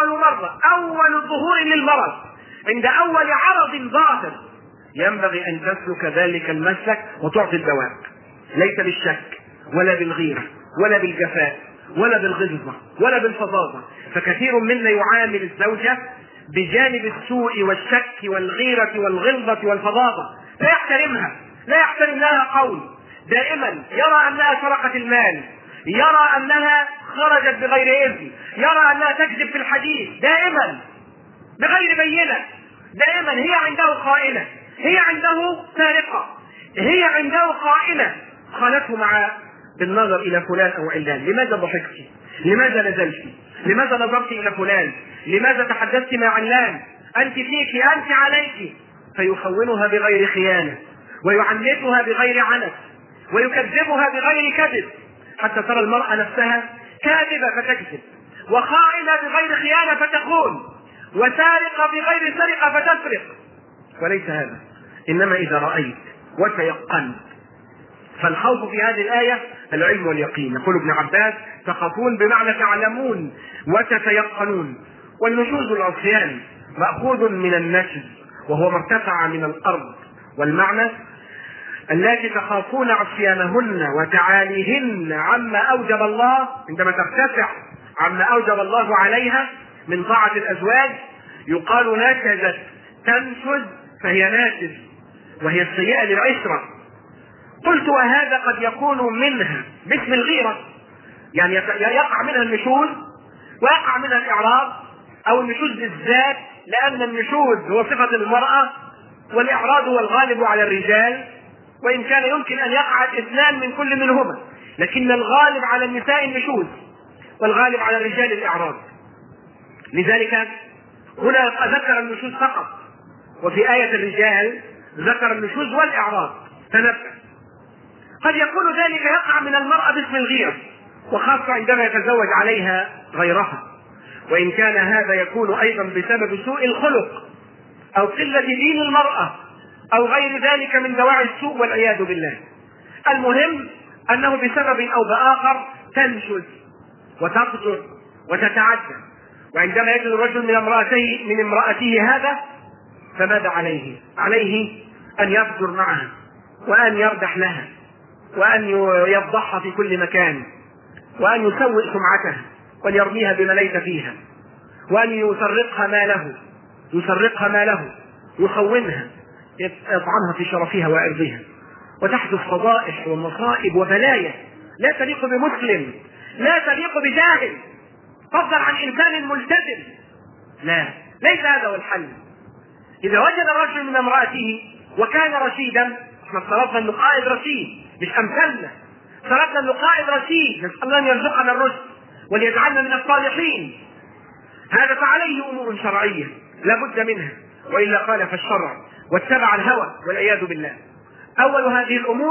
أول ظهور للمرض، عند أول عرض ظاهر، ينبغي أن تسلك ذلك المسلك وتعطي الدواء، ليس بالشك ولا بالغيرة ولا بالجفاء ولا بالغلظة ولا بالفظاظة. فكثير منا يعامل الزوجة بجانب السوء والشك والغيرة والغلظة والفظاظة، لا يحترمها، لا يحترم لها قول، دائما يرى أنها سرقت المال، يرى أنها خرجت بغير إذن، يرى أنها تكذب في الحديث دائما بغير بينة، دائما هي عنده خائنة، هي عنده سارقة، هي عنده خائنة. خانته بالنظر إلى فلان أو علان، لماذا ضحكت؟ لماذا نزلت؟ لماذا نظرت إلى فلان؟ لماذا تحدثت مع علان؟ أنت فيك، أنت عليك. فيخونها بغير خيانة، ويعنتها بغير عنت، ويكذبها بغير كذب، حتى ترى المرأة نفسها كاذبة فتكذب، وخائنة بغير خيانة فتخون، وسارقة بغير سرقة فتسرق. وليس هذا، إنما إذا رأيت وتيقنت. فالخوف في هذه الآية العلم واليقين. يقول ابن عباس تخافون بمعنى تعلمون وتتيقنون. والنشوز العصيان مأخوذ من النشز، وهو ما ارتفع من الأرض، والمعنى التي تخافون عصيانهن وتعاليهن عما أوجب الله، عندما ترتفع عما أوجب الله عليها من طاعة الأزواج يقال نشزت، تنشز فهي ناشز، وهي السيئة للعشرة. قلت وهذا قد يكون منها باسم الغيرة، يعني يقع منها النشوز ويقع منها الإعراض، أو النشوز بالذات، لأن النشوز هو صفة المرأة والإعراض هو الغالب على الرجال، وإن كان يمكن أن يقع اثنان من كل منهما، لكن الغالب على النساء النشوز والغالب على الرجال الإعراض. لذلك هنا ذكر النشوز فقط، وفي آية الرجال ذكر النشوز والإعراض. تنبه، قد يكون ذلك يقع من المرأة باسم الغيرة، وخاصة عندما يتزوج عليها غيرها، وإن كان هذا يكون أيضا بسبب سوء الخلق أو قلة دين المرأة أو غير ذلك من دواعي السوء والعياذ بالله. المهم أنه بسبب أو بآخر تنشز وتقدر وتتعدى. وعندما يجد الرجل من امرأته هذا فماذا عليه؟ عليه أن يفجر معها وأن يردح لها وأن يفضحها في كل مكان وأن يسوء سمعتها وأن يرميها بما ليس فيها وأن يسرقها ماله يخونها يطعنها في شرفها وعرضها. وتحدث فضائح ومصائب وبلايا لا تليق بمسلم، لا تليق بجاهل، فضلا عن إنسان ملتزم. ليس هذا هو الحل. إذا وجد الرجل من امرأته وكان رشيدا، احنا افترضنا انه قائد رشيد مش امثالنا، افترضنا انه قائد رشيد، نسأل الله ان يرزقنا الرشد وليجعلنا من الصالحين، هذا فعليه امور شرعيه لا بد منها، والا خالف الشرع واتبع الهوى والعياذ بالله. اول هذه الامور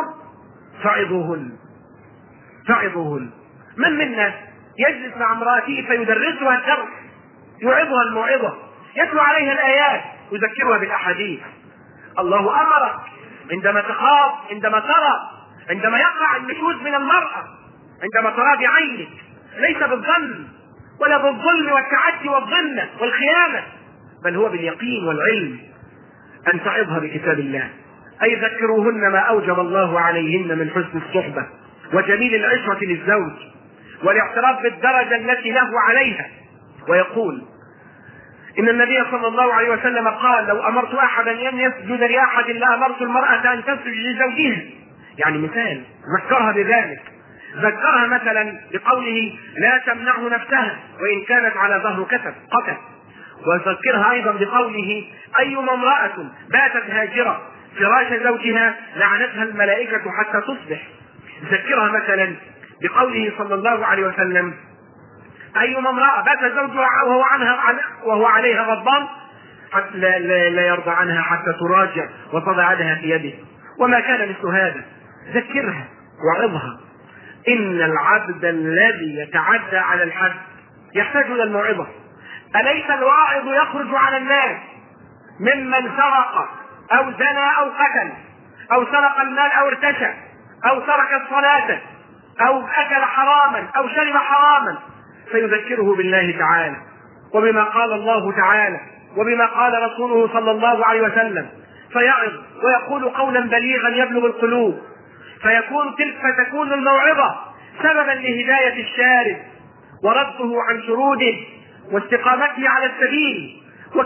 فعظوهن. من منا يجلس مع امراته فيدرسها الدرس، يوعظها الموعظه، يتلو عليها الايات، يذكرها بالاحاديث. الله امرك عندما تخاف، عندما ترى، عندما يقع النشوز من المرأة، عندما ترى بعينك، ليس بالظن ولا بالظلم والتعدي والظنة والخيانة، بل هو باليقين والعلم، أن تعظها بكتاب الله. أي ذكروهن ما أوجب الله عليهن من حسن الصحبة وجميل العشرة للزوج والاعتراف بالدرجة التي له عليها. ويقول إن النبي صلى الله عليه وسلم قال: لو أمرت أحدا أن يسجد لأحد لأمرت المرأة أن تسجد لزوجها. يعني مثال ذكرها بذلك، ذكرها مثلا بقوله: لا تمنعه نفسها وإن كانت على ظهر قتل. وذكرها أيضا بقوله: أيما امرأة باتت هاجرة فراش زوجها لعنتها الملائكة حتى تصبح. ذكرها مثلا بقوله صلى الله عليه وسلم: أيما امرأة بات زوجها وهو عليها غضبان لا يرضى عنها حتى تراجع وتضع يدها في يده. وما كان مثل هذا. ذكرها وعظها. إن العبد الذي يتعدى على الحد يحتاج إلى الموعظة. أليس الواعظ يخرج على الناس ممن سرق أو زنى أو قتل أو سرق المال أو ارتشى أو ترك الصلاة أو أكل حراما أو شرب حراما، فيذكره بالله تعالى وبما قال الله تعالى وبما قال رسوله صلى الله عليه وسلم، فيعظ ويقول قولا بليغا يبلغ القلوب، فتكون الموعظة سببا لهداية الشارد ورده عن شروده واستقامته على السبيل.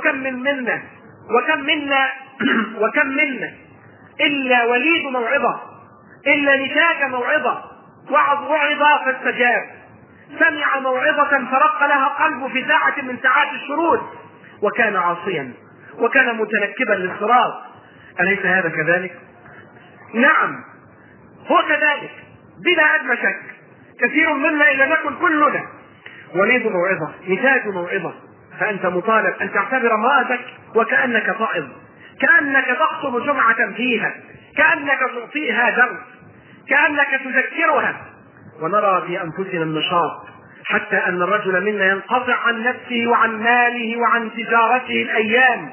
وكم منا إلا وليد موعظة، إلا نتاج موعظة، وعظ فاستجاب، سمع موعظة فرق لها قلبه في ساعة من ساعات الشرود وكان عاصيا وكان متنكبا للصراط. أليس هذا كذلك؟ نعم هو كذلك بلا أدنى شك. كثير منا إن لم نكن كلنا وليد موعظة، نتاج موعظة. فأنت مطالب أن تعتبر امرأتك وكأنك تعظ، كأنك تخطب جمعة فيها، كأنك تعطيها درس، كأنك تذكرها. ونرى في أنفسنا النشاط حتى أن الرجل منا ينقطع عن نفسه وعن ماله وعن تجارته الأيام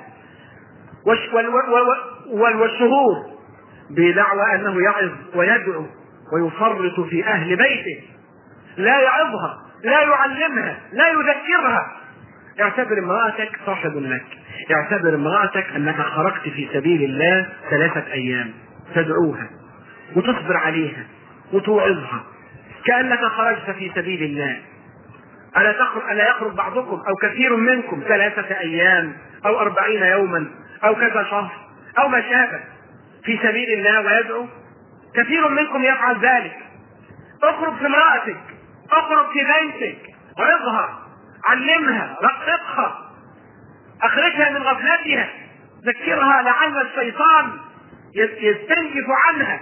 والشهور بدعوى أنه يعظ ويدعو ويفرط في أهل بيته، لا يعظها، لا يعلمها، لا يذكرها. اعتبر امرأتك صاحب لك، اعتبر امرأتك أنك خرجت في سبيل الله 3 أيام، تدعوها وتصبر عليها وتوعظها كأنك خرجت في سبيل الله. ألا يخرج بعضكم أو كثير منكم 3 أيام أو 40 يوما أو كذا شهر أو ما شابه في سبيل الله ويدعو؟ كثير منكم يفعل ذلك. اخرج في امرأتك، اخرج في بيتك، عظها، علمها، رققها، اخرجها من غفلتها، ذكرها لعل الشيطان يستنكف عنها.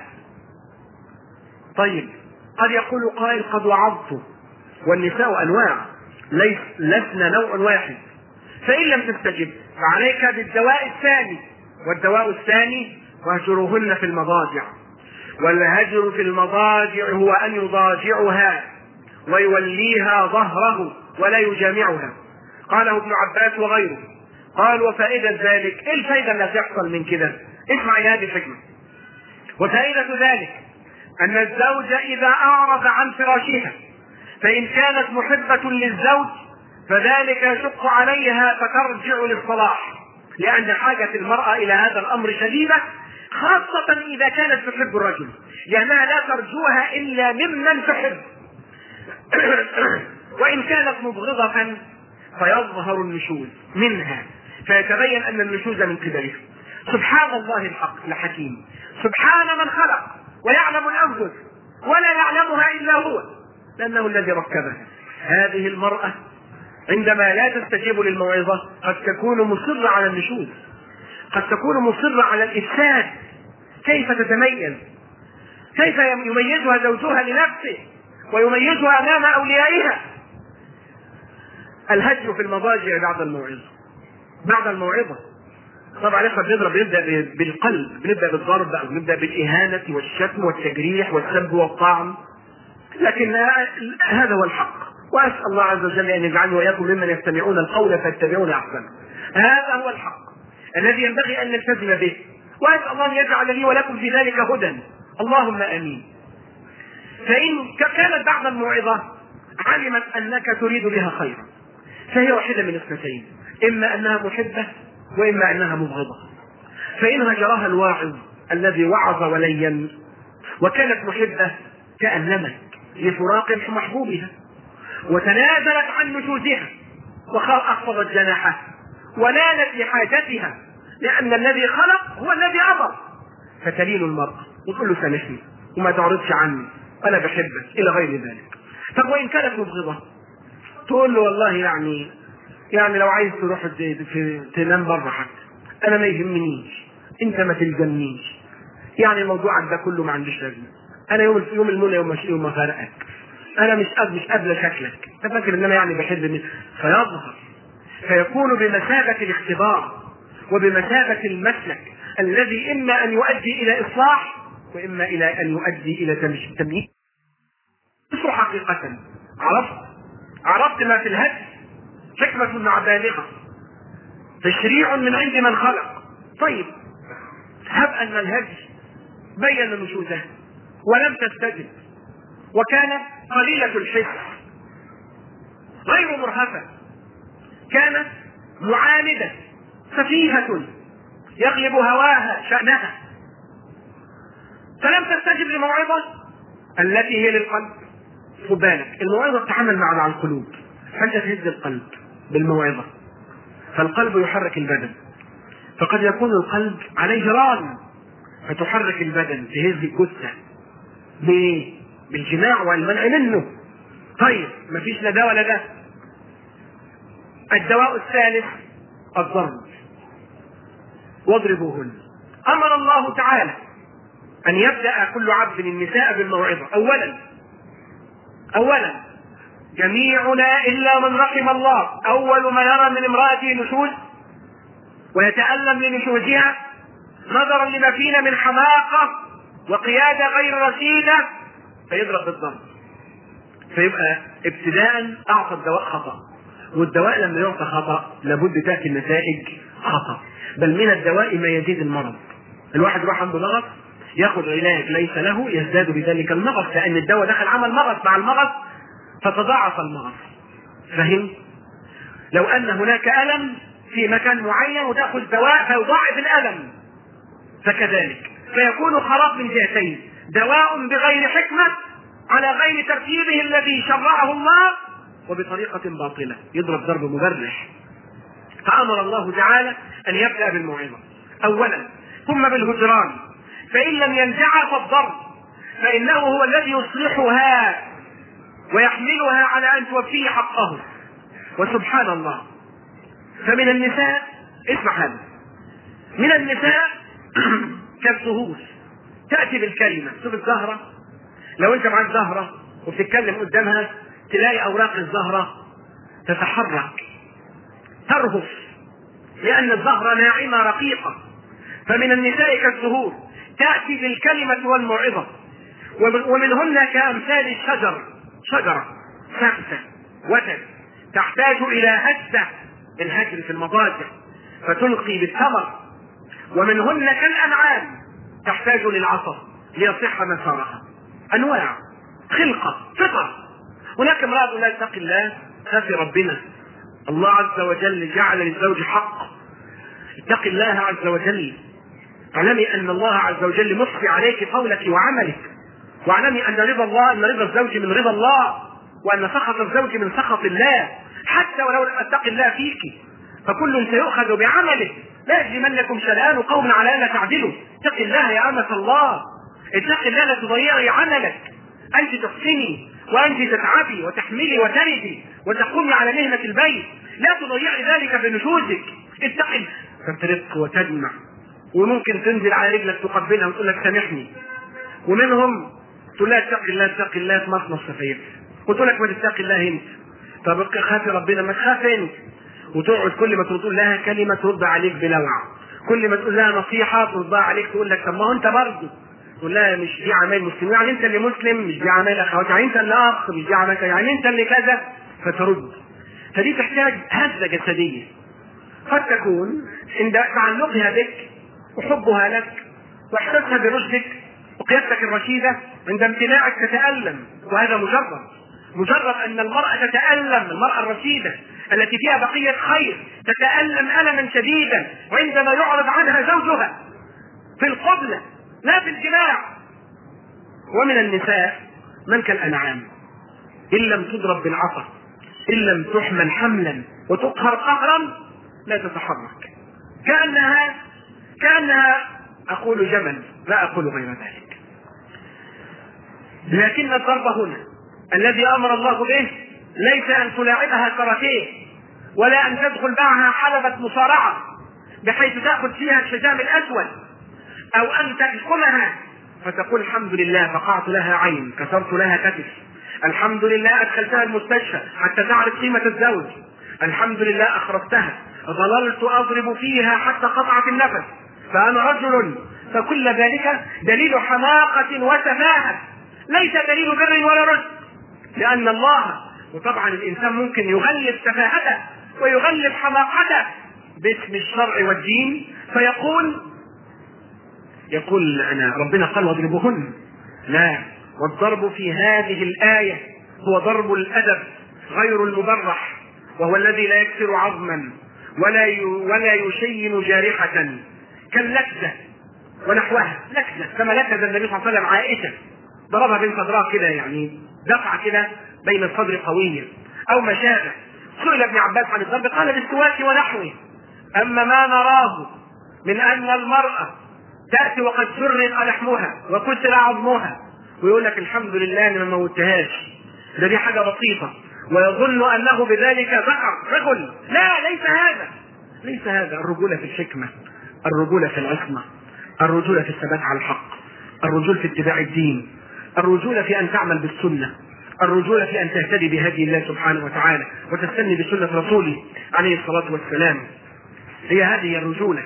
طيب قد يقول قائل: قد وعظت، والنساء انواع، لسنا نوع واحد. فان لم تستجب فعليك بالدواء الثاني، والدواء الثاني: واهجروهن في المضاجع. والهجر في المضاجع هو ان يضاجعها ويوليها ظهره ولا يجامعها. قاله ابن عباس وغيره. قال: وفائدة ذلك، ايه الفائدة اللي تحصل من كده؟ اسمع الى هذه الحكمة. وفائدة ذلك أن الزوج إذا أعرض عن فراشها فإن كانت محبة للزوج فذلك يشق عليها فترجع للصلاح، لأن حاجة المرأة إلى هذا الأمر شديدة، خاصة إذا كانت تحب الرجل، لأنها لا ترجوها إلا ممن تحب. وإن كانت مبغضة فيظهر النشوز منها، فيتبين أن النشوز من قبله. سبحان الله الحكيم، سبحان من خلق ويعلم الأنفس ولا يعلمها إلا هو، لأنه الذي ركبها. هذه المرأة عندما لا تستجيب للموعظة قد تكون مصرة على النشوز، قد تكون مصرة على الإفساد. كيف تتميز؟ كيف يميزها زوجها لنفسه ويميزها أمام أوليائها؟ الهجر في المضاجع بعد الموعظة. طبعا احنا بنبدأ بالقلب، بنبدأ بالضرب أو بنبدأ بالإهانة والشتم والتجريح والسب والطعن، لكن هذا هو الحق. وأسأل الله عز وجل أن يجعلني وإياكم ممن يستمعون القول فيتبعون أحسنه. هذا هو الحق الذي ينبغي أن نلتزم به، وأسأل الله أن يجعل لي ولكم في ذلك هدى، اللهم آمين. فإن كانت بعد الموعظة علمت أنك تريد بها خيرا، فهي واحدة من اثنتين: إما أنها محبة وإما أنها مبغضة. فإن هجرها الواعظ الذي وعظ ولين وكانت محبة تألمت لفراق محبوبها وتنازلت عن نشوزها وأخفضت جناحها ونالت لحاجتها، لأن الذي خلق هو الذي أمر، فتلين المرأة وتقول له سامحني وما تعرضش عني أنا بحبك إلى غير ذلك. طب وإن كانت مبغضة تقول له والله يعني لو عايز تروح تنام بره حتى أنا ما يهمنيش، أنت ما تلزمنيش، يعني موضوعك ده كله ما عنديش لازمة، أنا يوم المولى يوم ما فارقك، أنا مش قابل شكلك، أنت فاكر إن أنا يعني بحب فيظهر، فيكون بمثابة الاختبار وبمثابة المسلك الذي إما أن يؤدي إلى إصلاح وإما إلى أن يؤدي إلى تمييز. حقيقة عرفت ما في الهدي حكمة مع بالغة، تشريع من عند من خلق. طيب هب أن الهدي بين نشوزها ولم تستجب وكانت قليلة الحس غير مرهفة، كانت معاندة سفيهة يغلب هواها شأنها، فلم تستجب لموعظة التي هي للقلب. خد بالك، الموعظة تتعامل مع القلوب، فأنت تهز القلب بالموعظة، فالقلب يحرك البدن، فقد يكون القلب عليه ران فتحرك البدن، تهز الجثة بالجماع والمنع منه. طيب مفيش لا ده ولا ده. الدواء الثالث الضرب، واضربوهن. أمر الله تعالى أن يبدأ كل عبد النساء بالموعظة. أولا جميعنا إلا من رحم الله أول ما يرى من امرأته نشوز ويتألم لنشوزها نظرا لما فينا من حماقة وقيادة غير رشيدة فيضرب بالضرب، فيبقى ابتداء أعطى الدواء خطأ، والدواء لما يعطى خطأ لابد تأتي النتائج خطأ، بل من الدواء ما يزيد المرض. الواحد راح عنده مرض ياخذ علاج ليس له يزداد بذلك المرض، لأن الدواء دخل عمل مرض مع المرض فتضاعف المرض. فهم؟ لو أن هناك ألم في مكان معين وتأخذ دواء فيضاعف الألم، فكذلك فيكون خراب من جهتين: دواء بغير حكمة على غير ترتيبه الذي شرعه الله، وبطريقة باطلة يضرب ضرب مبرح. فأمر الله تعالى أن يبدأ بالموعظة أولا ثم بالهجران، فإن لم ينجع فالضرب، فإنه هو الذي يصلحها ويحملها على أن توفيه حقه. وسبحان الله، فمن النساء اسمع هذا، من النساء كالزهور تأتي بالكلمة. شوف الزهرة، لو انت معاك زهرة وبتتكلم قدامها تلاقي أوراق الزهرة تتحرك ترهف، لأن الزهرة ناعمة رقيقة. فمن النساء كالزهور تأتي بالكلمة والموعظة، ومنهن كأمثال شجرة سقسة وتد تحتاج إلى هجة، الهجر في المضاجع فتلقي بالثمر. ومنهن كالأنعام تحتاج للعصا ليصح مسارها، أنواع خلقة فطر. هناك امرأة تقول لها اتق الله، خافي ربنا، الله عز وجل جعل للزوج حق، اتق الله عز وجل، اعلمي ان الله عز وجل مخفي عليك قولك وعملك، واعلمي ان رضا الله، ان رضا الزوج من رضا الله، وان سخط الزوج من سخط الله، حتى ولو لم اتق الله فيك فكل سيؤخذ بعمله، لا يجرمنكم شنآن قوم على الا تعدلوا، اتق الله يا امة الله، اتق الله لا تضيعي عملك، انت تحسني وانت تتعبي وتحملي وتردي وتقومي على مهنة البيت، لا تضيعي ذلك بنشوزك، اتقي. فترق وتدمع، وممكن تنزل على رجلك تقبلها وتقول لك سامحني، ومنهم تقول لها اتق الله اتق الله في مصنع السفير، وتقول لك ما تتقي الله انت، طب خافي ربنا، ما تخاف انت، وتقعد كل ما تقول لها كلمه ترد عليك بلوع، كل ما تقول لها نصيحه تردها عليك تقول لك طب ما هو انت برضه، تقول لها مش دي اعمال مسلمين، يعني انت اللي مسلم، مش دي اعمال اخوات، يعني انت اللي اخ، مش دي اعمال، يعني انت اللي كذا، فترد. فدي تحتاج هزه جسديه، قد تكون عند تعلقها بك وحبها لك واحساسها برشدك وقيادتك الرشيده، عند امتناعك تتالم، وهذا مجرد ان المراه تتالم، المراه الرشيده التي فيها بقيه خير تتالم الما شديدا وعندما يعرض عنها زوجها في القبله لا في الجماع. ومن النساء من كالانعام ان لم تضرب بالعصا، ان لم تحمل حملا وتقهر قهرا لا تتحرك، كأنها أقول جمل، لا أقول غير ذلك. لكن الضرب هنا الذي أمر الله به ليس أن تلاعبها كاراتيه، ولا أن تدخل معها حلبة مصارعة بحيث تأخذ فيها الحزام الأسود، أو أن تدخلها فتقول الحمد لله فقعت لها عين، كسرت لها كتف، الحمد لله أدخلتها المستشفى حتى تعرف قيمة الزوج، الحمد لله أخرجتها، ظللت أضرب فيها حتى قطعت النفس فأنا رجل، فكل ذلك دليل حماقة وسفاهة، ليس دليل بر ولا رشد، لأن الله، وطبعا الإنسان ممكن يغلب سفاهته ويغلب حماقته باسم الشرع والدين، يقول أنا ربنا قال واضربوهن، لا، والضرب في هذه الآية هو ضرب الأدب غير المبرح، وهو الذي لا يكسر عظما ولا يشين جارحة كاللكزة ونحوها، لكزة كما لكز النبي صلى الله عليه وسلم عائشة، ضربها بين صدرها كده، يعني دفعة كده بين الصدر قوية أو مشابه. سئل ابن عباس عن الضرب قال بالسواك ونحوه. أما ما نراه من أن المرأة تأتي وقد سرق لحمها وكسر عظمها ويقول لك الحمد لله أنا ما موتهاش، دي حاجة بسيطة، ويظن أنه بذلك رجل، لا، ليس هذا الرجولة في الحكمة، الرجولة في العصمة، الرجولة في الثبات على الحق، الرجولة في اتباع الدين، الرجولة في أن تعمل بالسنة، الرجولة في أن تهتدي بهدي الله سبحانه وتعالى وتستني بسنة رسوله عليه الصلاة والسلام، هي هذه الرجولة.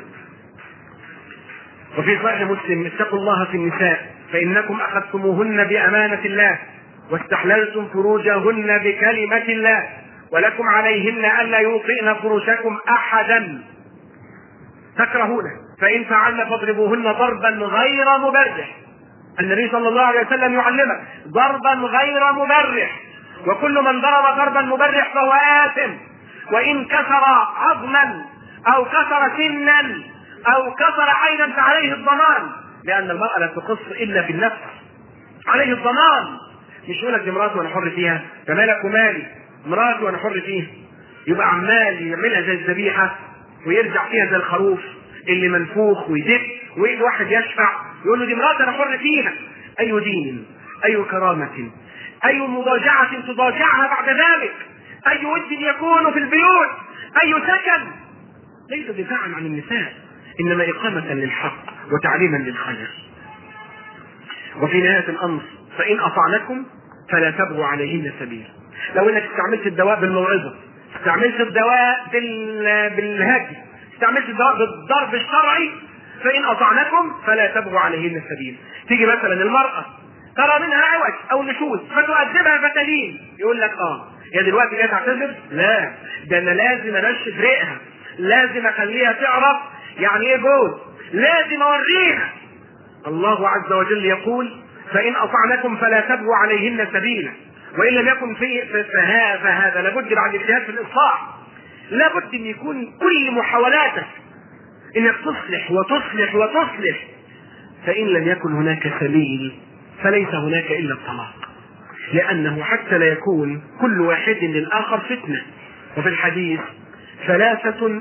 وفي صحيح مسلم اتقوا الله في النساء فإنكم أخذتموهن بأمانة الله واستحللتم فروجهن بكلمة الله ولكم عليهن ألا يوطئن فروشكم أحدا تكرهونه، فإن فعلن فاضربوهن ضربا غير مبرح. النبي صلى الله عليه وسلم يعلمك ضربا غير مبرح، وكل من ضرب ضربا مبرح فهو آثم، وإن كسر عظما أو كسر سنا أو كسر عينا فعليه الضمان، لأن المرأة لا تقص إلا بالنفس، عليه الضمان. مش يقول لك دي مراتي وانا حر فيها، فمالك ومالي، مراتي وانا حر فيها، يبقى عمال يعملها زي الذبيحه ويرجع فيها زي الخروف اللي منفوخ ويدق، ويجي واحد يشفع يقول له دي مراتي انا حر فيها. اي دين، اي كرامه، اي مضاجعه تضاجعها بعد ذلك، اي ود يكون في البيوت، اي سكن، ليس دفاعا عن النساء انما اقامه للحق وتعليما للخير. وفي نهايه الامر فإن أطعنكم فلا تبغوا عليهن سبيلا. لو انك استعملت الدواء بالموعظة، استعملت الدواء بالهدي، استعملت الدواء بالضرب الشرعي، فإن أطعنكم فلا تبغوا عليهن سبيلا. تيجي مثلا المرأة ترى منها عوج أو نشوز فتؤدبها فتلين، يقول لك يا دلوقتي جاي تعتذر؟ لا، ده أنا لازم أنشف ريقها، لازم أخليها تعرف يعني إيه جوز، لازم أوريها. الله عز وجل يقول فإن أطعنكم فلا تبغوا عليهن سبيلا وإن لم يكن فهذا لابد بعد الاجتهاد في الإصلاح، لابد أن يكون كل محاولاتك إنك تصلح وتصلح وتصلح. فإن لم يكن هناك سبيل فليس هناك إلا الطلاق، لأنه حتى لا يكون كل واحد للآخر فتنة. وفي الحديث ثلاثة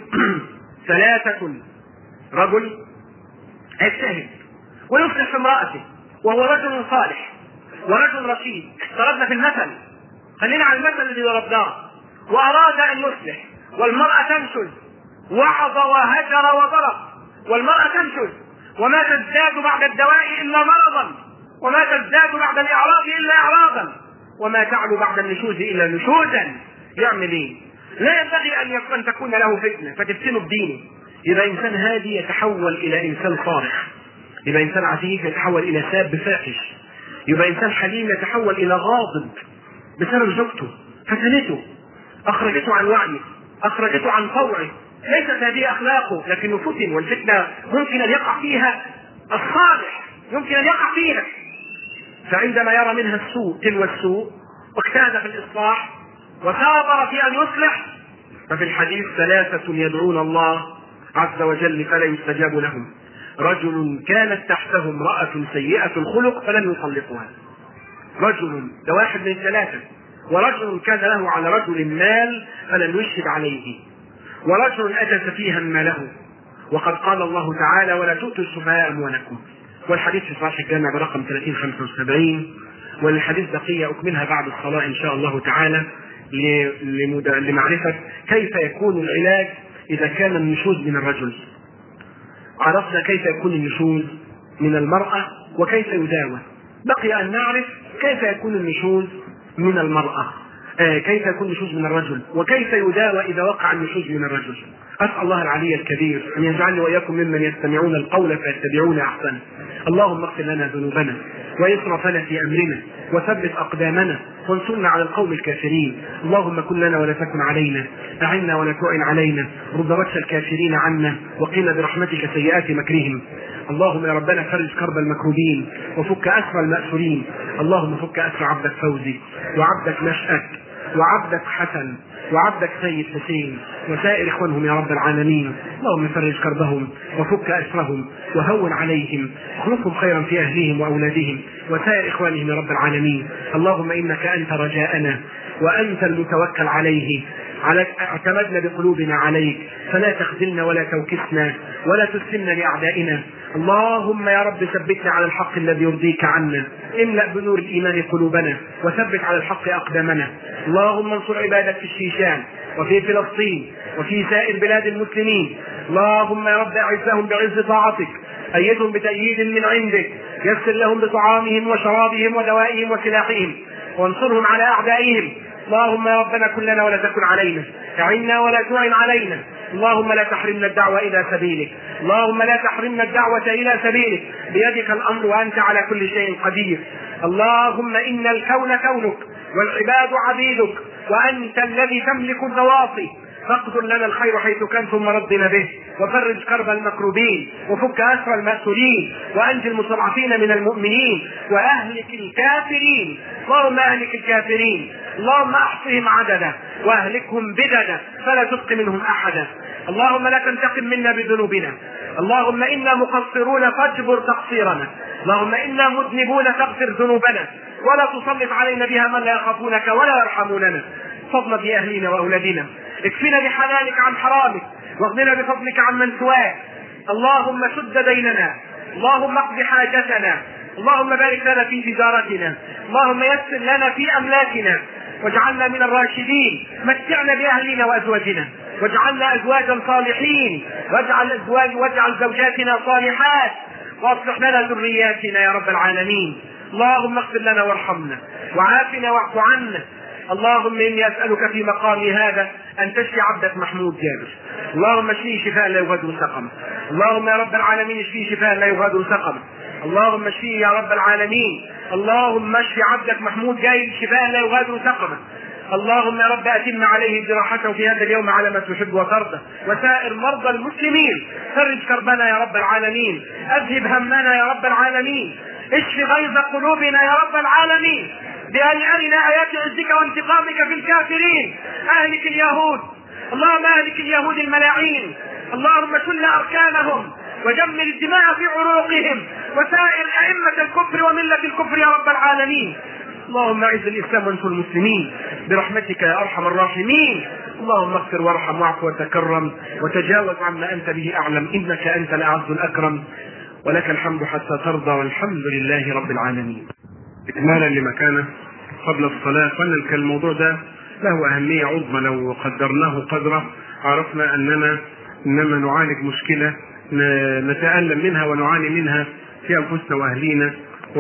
رجل يجتهد ويصلح في امرأته وهو رجل صالح ورجل رشيد. ضربنا في المثل، خلينا على المثل الذي ضربناه، وأراد أن يصلح والمرأة تنشز، وعظ وهجر وضرب، والمرأة تنشز وما تزداد بعد الدواء إلا مرضا، وما تزداد بعد الإعراض إلا إعراضا، وما تعلو بعد النشوز إلا نشوزا. يعمل إيه؟ لا ينبغي أن تكون له فتنة فتفتنه بدينه. يبقى إنسان هادي يتحول إلى إنسان صالح، يبقى إنسان عفيف يتحول إلى شاب فاحش، يبقى إنسان حليم يتحول إلى غاضب بسبب زوجته، فتنته، أخرجته عن وعيه، أخرجته عن طوعه. ليست هذه أخلاقه، لكنه فتن، والفتنة ممكن أن يقع فيها الصالح، يمكن أن يقع فيها. فعندما يرى منها السوء تلو السوء واجتهد في الإصلاح وثابر في أن يصلح، ففي الحديث ثلاثة يدعون الله عز وجل فلا يستجاب لهم: رجل كانت تحته امرأة سيئة الخلق فلم يطلقها، رجل ده واحد من ثلاثة، ورجل كان له على رجل مال فلم يشهد عليه، ورجل أتى سفيها ماله. وقد قال الله تعالى: ولا تؤتوا السفهاء أموالكم. والحديث في صحيح الجامع برقم 3075. والحديث بقية أكملها بعد الصلاة إن شاء الله تعالى لمعرفة كيف يكون العلاج إذا كان النشوز من الرجل. عرفنا كيف يكون النشوز من المرأة وكيف يداوى، بقي أن نعرف كيف يكون النشوز من المرأة، كيف يكون النشوز من الرجل، وكيف يداوى إذا وقع النشوز من الرجل. أسأل الله العلي الكبير أن يجعلني وإياكم ممن يستمعون القول فيتبعون أحسنه. اللهم اغفر لنا ذنوبنا وإسرافنا في أمرنا وثبت أقدامنا وانصرنا على القوم الكافرين. اللهم كن لنا ولا تكن علينا، أعنا ولا تعن علينا، رد بطش الكافرين عنا، وقنا برحمتك سيئات مكرهم. اللهم يا ربنا فرج كرب المكروبين وفك أسر المأسورين. اللهم فك أسر عبدك فوزي وعبدك نشأت وعبدك حسن وعبدك سيد حسين وسائر إخوانهم يا رب العالمين. اللهم فرج كربهم وفك أسرهم وهون عليهم، اخلصهم خيرا في أهليهم وأولادهم وسائر إخوانهم يا رب العالمين. اللهم إنك أنت رجاءنا وأنت المتوكل عليه، اعتمدنا بقلوبنا عليك، فلا تخذلنا ولا توكسنا ولا تسلمنا لأعدائنا. اللهم يا رب ثبتنا على الحق الذي يرضيك عنا، املأ بنور الإيمان قلوبنا وثبت على الحق أقدامنا. اللهم انصر عبادك في الشيشان وفي فلسطين وفي سائر بلاد المسلمين. اللهم يا رب أعزهم بعز طاعتك، أيدهم بتأييد من عندك، يسر لهم بطعامهم وشرابهم ودوائهم وسلاحهم، وانصرهم على أعدائهم. اللهم يا ربنا كن لنا ولا تكن علينا، أعنا ولا تعن علينا. اللهم لا تحرمنا الدعوة إلى سبيلك، اللهم لا تحرمنا الدعوة إلى سبيلك، بيدك الأمر وأنت على كل شيء قدير. اللهم إن الكون كونك والعباد عبيدك، وأنت الذي تملك النواصي، فاقدر لنا الخير حيث كان ثم ردنا به، وفرج كرب المكروبين وفك أسر المأسورين، وأنجي المستضعفين من المؤمنين، وأهلك الكافرين. اللهم أهلك الكافرين، اللهم أحصهم عددا وأهلكهم بددا فلا تبق منهم أحدا. اللهم لا تنتقم منا بذنوبنا، اللهم إنا مقصرون فاجبر تقصيرنا، اللهم إنا مذنبون فاغفر ذنوبنا، ولا تسلط علينا بها من لا يخافونك ولا يرحموننا. فضلا بأهلنا وأولادنا، اكفنا بحلالك عن حرامك، واغننا بفضلك عن من سواك. اللهم سد ديننا، اللهم اقض حاجتنا، اللهم بارك لنا في تجارتنا، اللهم يسر لنا في أملاكنا، واجعلنا من الراشدين. متعنا بأهلنا وأزواجنا، واجعلنا أزواجا صالحين، واجعل زوجاتنا صالحات، واصلح لنا ذرياتنا يا رب العالمين. اللهم اغفر لنا وارحمنا وعافنا واعف عنا. اللهم إني أسألك في مقامي هذا أن تشفي عبدك محمود جابر، اللهم اشفيه شفاء لا يغادر سقما. اللهم يا رب العالمين اشفيه شفاء لا يغادر سقما، اللهم اشفيه يا رب العالمين. اللهم اشفي عبدك محمود جابر شفاء لا يغادر سقما. اللهم يا رب أتم عليه جراحته في هذا اليوم على ما تحب وترضى، وسائر مرضى المسلمين. فرج كربنا يا رب العالمين، أذهب همنا يا رب العالمين، اشف غيظ قلوبنا يا رب العالمين. بأن أرنا آيات عزك وانتقامك في الكافرين. أهلك اليهود، اللهم أهلك اليهود الملاعين، اللهم شل أركانهم وجمل الدماء في عروقهم وسائر أئمة الكفر وملة الكفر يا رب العالمين. اللهم اعز الإسلام وانصر المسلمين برحمتك يا أرحم الراحمين. اللهم اغفر وارحم واعف وتكرم وتجاوز عما أنت به أعلم، إنك أنت الأعز الأكرم، ولك الحمد حتى ترضى، والحمد لله رب العالمين. إكمالا لما كان قبل الصلاة، قلنا الموضوع ده له أهمية عظمى، لو قدرناه قدره عرفنا أننا إنما نعالج مشكلة نتألم منها ونعاني منها في أنفسنا وأهلينا،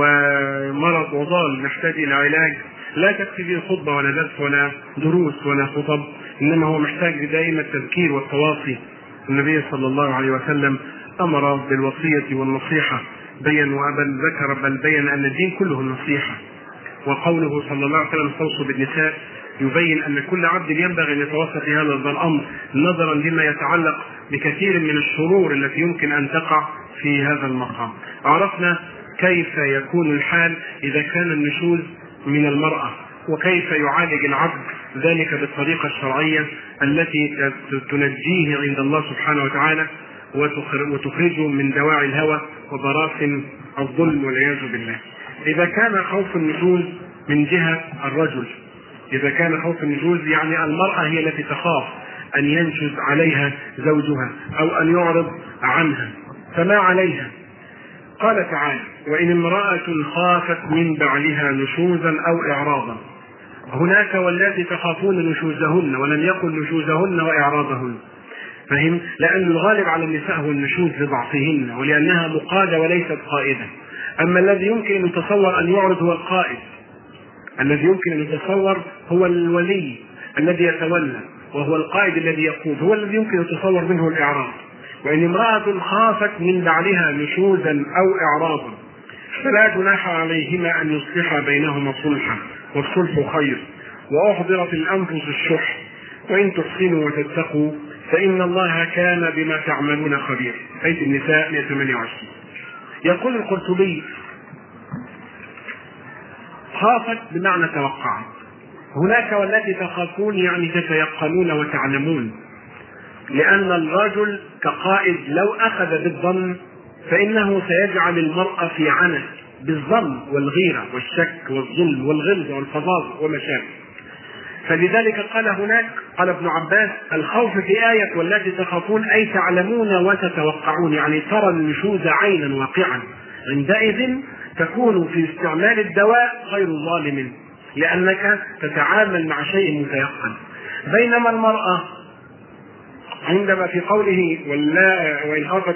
ومرض وضال نحتاج إلى علاج لا تكفي به خطبة ولا درس ولا دروس ولا خطب، إنما هو محتاج دائما التذكير والتواصي. النبي صلى الله عليه وسلم أمر بالوصية والنصيحة، بين وأبن ذكر بل بين أن الدين كله النصيحة. وقوله صلى الله عليه وسلم استوصوا بالنساء يبين أن كل عبد ينبغي أن يتوسط في هذا الأمر نظرا لما يتعلق بكثير من الشرور التي يمكن أن تقع في هذا المقام. عرفنا كيف يكون الحال إذا كان النشوز من المرأة، وكيف يعالج العبد ذلك بالطريقة الشرعية التي تنجيه عند الله سبحانه وتعالى وتخرجه من دواعي الهوى وبراثن الظلم والعياذ بالله. إذا كان خوف النشوز من جهة الرجل، إذا كان خوف النشوز يعني المرأة هي التي تخاف أن ينشز عليها زوجها أو أن يعرض عنها، فما عليها؟ قال تعالى: وإن امرأة خافت من بعلها نشوزا أو إعراضا. هناك واللاتي تخافون نشوزهن، ولم يقل نشوزهن وإعراضهن، فهم؟ لأن الغالب على النساء هو النشوز لضعفهن ولأنها مقادة وليست قائدة. أما الذي يمكن أن يتصور أن يعرض هو القائد، الذي يمكن أن يتصور هو الولي الذي يتولى، وهو القائد الذي يقود، هو الذي يمكن أن يتصور منه الإعراض. وإن امرأة خافت من بعلها نشوزا أو إعراضا فلا جناح عليهما أن يصلحا بينهما صلحا، والصلح خير، وأحضرت الأنفس الشح، وإن تحسنوا وتتقوا فإن الله كان بما تعملون خبير. آية النساء 128. يقول القرطبي: خافت بمعنى توقعت. هناك والتي تخافون يعني تتيقنون وتعلمون، لأن الرجل كقائد لو أخذ بالظن فإنه سيجعل المرأة في عنت بالظن والغيرة والشك والظلم والغلظة والفظاظ وما شابه. فلذلك قال هناك، قال ابن عباس: الخوف في آية والتي تخافون أي تعلمون وتتوقعون، يعني ترى النشوز عينا واقعا، عندئذ تكون في استعمال الدواء غير ظالم لأنك تتعامل مع شيء متيقن. بينما المرأة عندما في قوله وإن خافت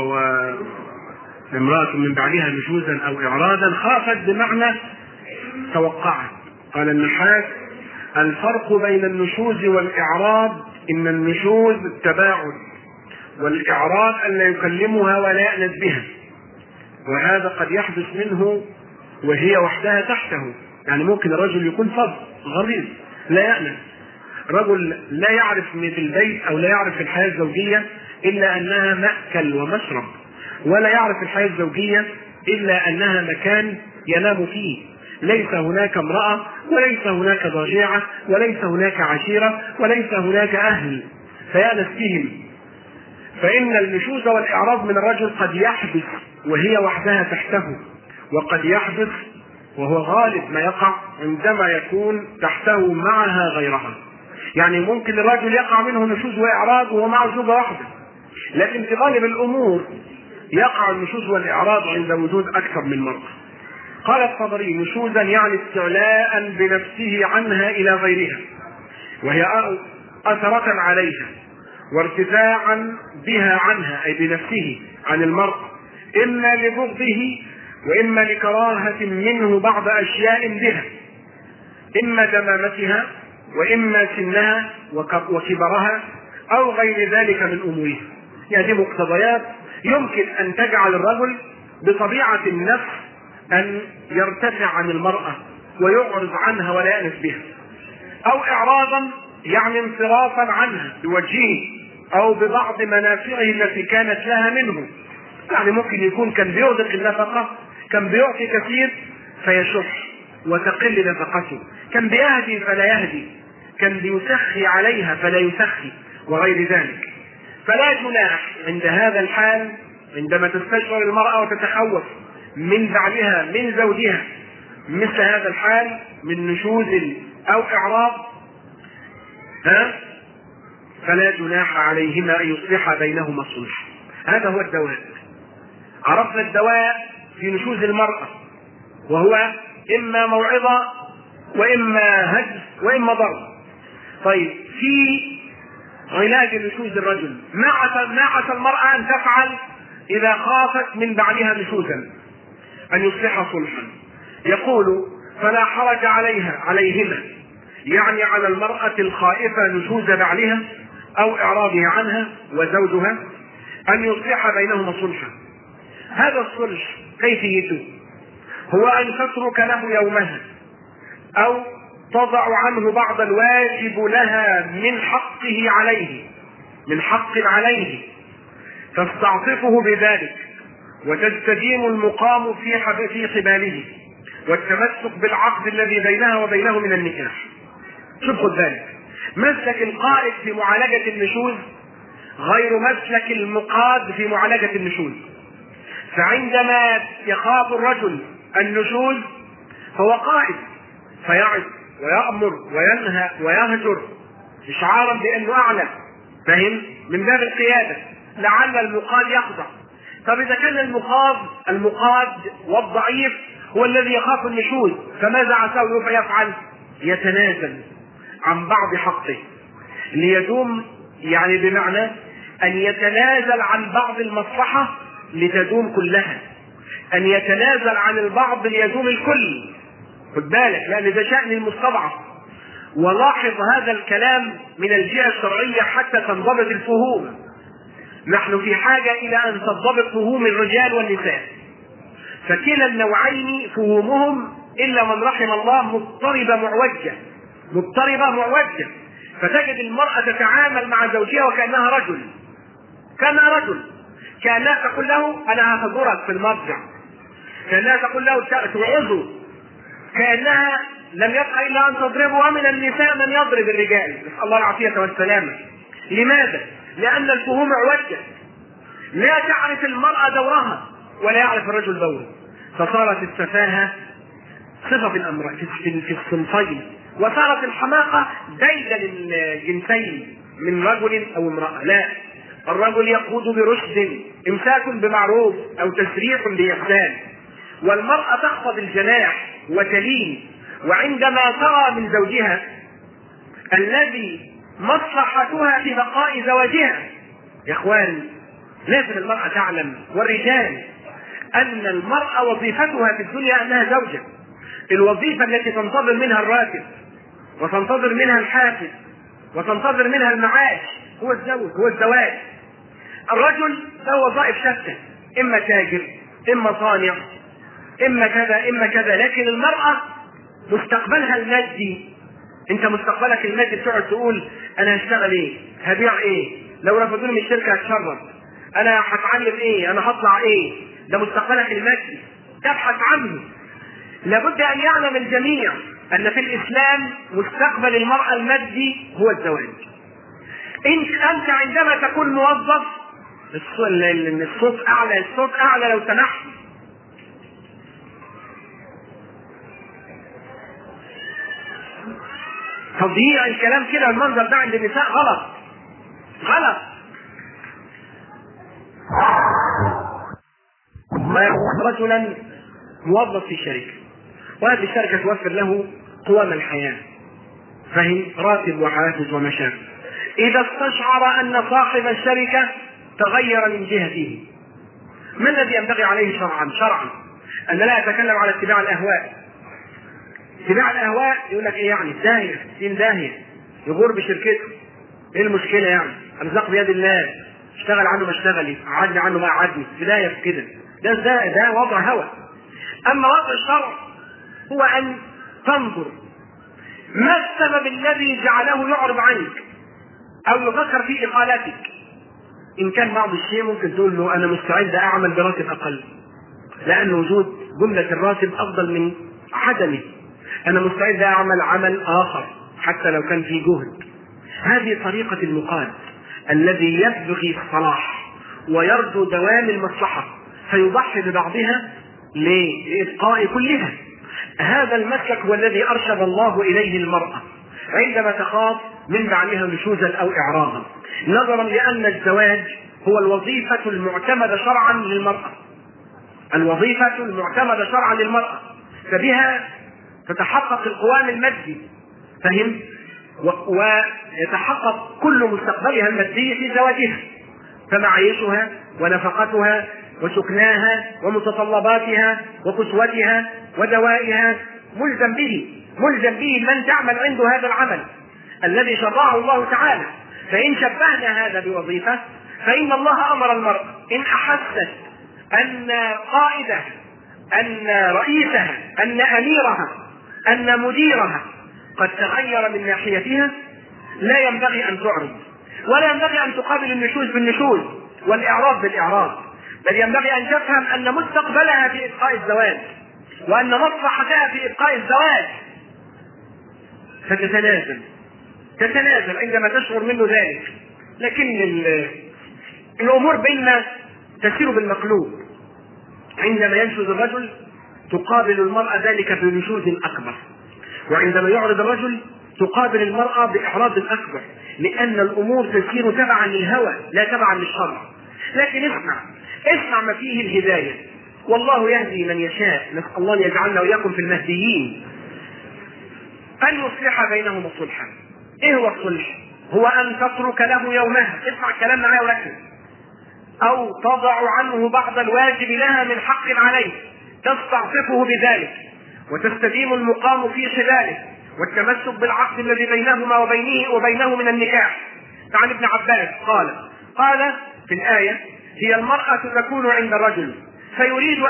امرأة من بعدها نشوزا أو إعراضا، خافت بمعنى توقعت. قال النحاس: الفرق بين النشوز والإعراض إن النشوز التباعد، والإعراض أن لا يكلمها ولا يأنس بها، وهذا قد يحدث منه وهي وحدها تحته. يعني ممكن الرجل يكون فظ غليظ لا يأنس، رجل لا يعرف من البيت أو لا يعرف الحياة الزوجية إلا أنها مأكل ومشرب، ولا يعرف الحياة الزوجية إلا أنها مكان ينام فيه، ليس هناك امرأة وليس هناك ضجيعة وليس هناك عشيرة وليس هناك أهل فيأنس بهم. فإن النشوز والإعراض من الرجل قد يحدث وهي وحدها تحته، وقد يحدث وهو غالب ما يقع عندما يكون تحته معها غيرها. يعني ممكن الرجل يقع منه نشوز وإعراض وهو معه زوجة واحدة، لكن في غالب الأمور يقع النشوز والإعراض عند وجود أكثر من مرة. قال الطبري: نشوزا يعني استعلاء بنفسه عنها إلى غيرها، وهي أثرة عليها، وارتفاعا بها عنها أي بنفسه عن المرأة، إما لبغضه وإما لكراهة منه بعض أشياء بها، إما دمامتها وإما سنها وكبرها أو غير ذلك من أمورها. يعني دي مقتضيات يمكن أن تجعل الرجل بطبيعة النفس أن يرتفع عن المرأة ويعرض عنها ولا يأنس بها، أو إعراضا يعني انصرافا عنها بوجهه أو ببعض منافعه التي كانت لها منه. يعني ممكن يكون كان بيغدق النفقة، كان بيعطي كثير فيشح وتقل نفقته، كان بيهدي فلا يهدي، كان بيسخي عليها فلا يسخي وغير ذلك. فلا جناح عند هذا الحال عندما تستشعر المرأة وتتخوف من بعلها من زوجها مثل هذا الحال من نشوز أو إعراض، فلا جناح عليهما أن يصلحا بينهما الصلح. هذا هو الدواء. عرفنا الدواء في نشوز المرأة، وهو إما موعظة وإما هجر وإما ضرب. طيب في علاج نشوز الرجل، ما عسى المرأة أن تفعل إذا خافت من بعدها نشوزا أن يصلح صلحا؟ يقول فلا حرج عليهما، يعني على المرأة الخائفة نشوز بعلها أو إعراضه عنها وزوجها، أن يصلح بينهما صلحا. هذا الصلح كيفيته؟ هو أن تترك له يومها أو تضع عنه بعض الواجب لها من حقه عليه، من حق عليه، تستعطفه بذلك وتستديم المقام في حباله والتمسك بالعقد الذي بينها وبينه من النكاح. شوف خد بالك، مسلك القائد في معالجة النشوز غير مسلك المقاد في معالجة النشوز. فعندما يخاف الرجل النشوز فهو قائد، فيعظ ويأمر وينهى ويهجر إشعارا بأنه أعلى، فهم؟ من باب القيادة، لعل المقاد يخضع. طب إذا كان المقاد والضعيف هو الذي يخاف النشوز، فماذا عساه يفعل؟ يتنازل عن بعض حقه ليدوم، يعني بمعنى أن يتنازل عن بعض المصلحة لتدوم كلها، أن يتنازل عن البعض ليدوم الكل. خد بالك، لأن ده شأن المستضعف. ولاحظ هذا الكلام من الجهة الشرعية حتى تنضبط الفهوم. نحن في حاجة إلى أن تنضبط فهوم الرجال والنساء، فكلا النوعين فهومهم إلا من رحم الله مضطربة معوجة، فتجد المرأة تتعامل مع زوجها وكأنها رجل، كأنها تقول له أنا ههجرك في المضجع، كأنها تقول له توعظه، كأنها لم يبقى إلا أن تضربه. ومن النساء من يضرب الرجال، نسأل الله العافية والسلامة. لماذا؟ لأن الفهوم عوجة، لا تعرف المرأة دورها ولا يعرف الرجل دوره، فصارت السفاهة صفة في الأمر في الصنفين، وصارت الحماقة ديدا للجنسين من رجل أو امرأة. لا، الرجل يقود برشد، إمساك بمعروف أو تسريح بإحسان، والمرأة تخفض الجناح وتلين. وعندما ترى من زوجها الذي مصلحتها في بقاء زواجها، يا اخوان لازم المرأة تعلم والرجال أن المرأة وظيفتها في الدنيا أنها زوجة. الوظيفة التي تنتظر منها الراتب وتنتظر منها الحافز وتنتظر منها المعاش هو الزواج. الرجل له وظائف شتى، إما تاجر، إما صانع، إما كذا، لكن المرأة مستقبلها المادي. انت مستقبلك المادي بتقعد تقول انا هشتغل ايه، هبيع ايه، لو رفضوني من الشركه هتشرد، انا هتعلم ايه، انا هطلع ايه. ده مستقبلك المادي تبحث عنه. لابد ان يعلم الجميع ان في الاسلام مستقبل المرأة المادي هو الزواج. انت عندما تكون موظف، الصوت اعلى لو سمحت. تضييع الكلام كده المنظر ده عند النساء غلط. ما يكون رجلا موظف في شركة، وهذه الشركة توفر له قوام الحياة، فهم؟ راتب وحافز ومشاكل. إذا استشعر أن صاحب الشركة تغير من جهته، ما الذي ينبغي عليه شرعا؟ أن لا يتكلم على اتباع الأهواء. اتباع الأهواء يقول لك إيه يعني؟ داهية يغور بشركته، إيه المشكلة يعني؟ أرزاق بيد الله، اشتغل عنه ما اشتغلي، قعدني عنه ما قعدني، بداية في كده. ده وضع هوى. أما وضع الشرع هو أن تنظر ما السبب الذي جعله يعرض عنك أو يفكر في إقالتك. إن كان بعض الشيء ممكن تقول له أنا مستعد أعمل براتب أقل، لأن وجود جملة الراتب أفضل من عدمه. أنا مستعد أعمل عمل آخر حتى لو كان في جهد. هذه طريقة المقاد الذي يبغي الصلاح ويرجو دوام المصلحة فيضحي ببعضها لإبقاء كلها. هذا المسلك هو الذي أرشد الله إليه المرأة عندما تخاف من بعدها نشوزا أو إعراضا، نظرا لأن الزواج هو الوظيفة المعتمدة شرعا للمرأة، الوظيفة المعتمدة شرعا للمرأة، فبها تتحقق القوام المادي، فهم؟ ويتحقق كل مستقبلها المادي في زواجها، فمعيشها ونفقتها وسكناها ومتطلباتها وكسوتها ودوائها ملزم به من تعمل عنده هذا العمل الذي شرعه الله تعالى. فإن شبهنا هذا بوظيفة فإن الله أمر المرأة إن أحست أن قائدها أن رئيسها أن أميرها أن مديرها قد تغير من ناحيتها لا ينبغي أن تعرض، ولا ينبغي أن تقابل النشوز بالنشوز والإعراض بالإعراض، بل ينبغي أن تفهم أن مستقبلها في إبقاء الزواج وأن مصلحتها في إبقاء الزواج، فتتنازل عندما تشعر منه ذلك. لكن الأمور بيننا تسير بالمقلوب، عندما ينشز الرجل تقابل المرأة ذلك بنشوز أكبر، وعندما يعرض الرجل تقابل المرأة بإعراض أكبر، لأن الأمور تسير تبعا للهوى لا تبعا للشرع. لكن اسمع ما فيه الهداية، والله يهدي من يشاء، نسأل الله أن يجعلنا وإياكم في المهديين. أن يصلح بينهم صلحا. إيه هو الصلح؟ هو أن تترك له يومها، اسمع الكلام معايا وركز، أو تضع عنه بعض الواجب لها من حق عليه تستعطفه بذلك وتستديم المقام في خلاله والتمسك بالعقد الذي بينهما وبينه من النكاح. عن ابن عباس قال في الآية: هي المرأة تكون عند الرجل فيريد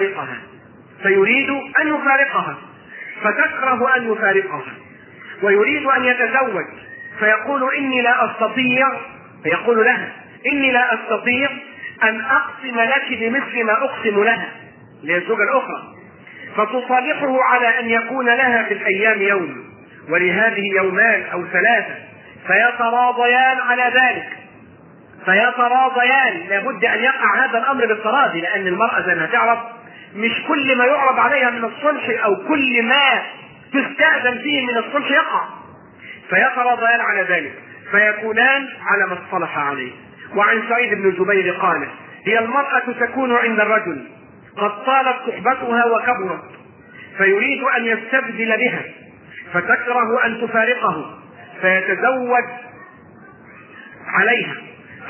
أن يفارقها فتكره أن يفارقها، ويريد أن يتزوج فيقول إني لا أستطيع، فيقول لها إني لا أستطيع أن أقسم لك بمثل ما أقسم لها للزوجة الأخرى، فتصالحه على أن يكون لها في الأيام يوم ولهذه يومان أو 3، فيتراضيان على ذلك. لابد أن يقع هذا الأمر بالتراضي، لأن المرأة زي ما تعرف مش كل ما يعرض عليها من الصلح أو كل ما تستأذن فيه من الصلح يقع، فيتراضيان على ذلك فيكونان على ما اصطلح عليه. وعن سعيد بن جبير قال: هي المرأة تكون عند الرجل قد طالت صحبتها وكبرت فيريد أن يستبدل بها فتكره أن تفارقه فيتزوج عليها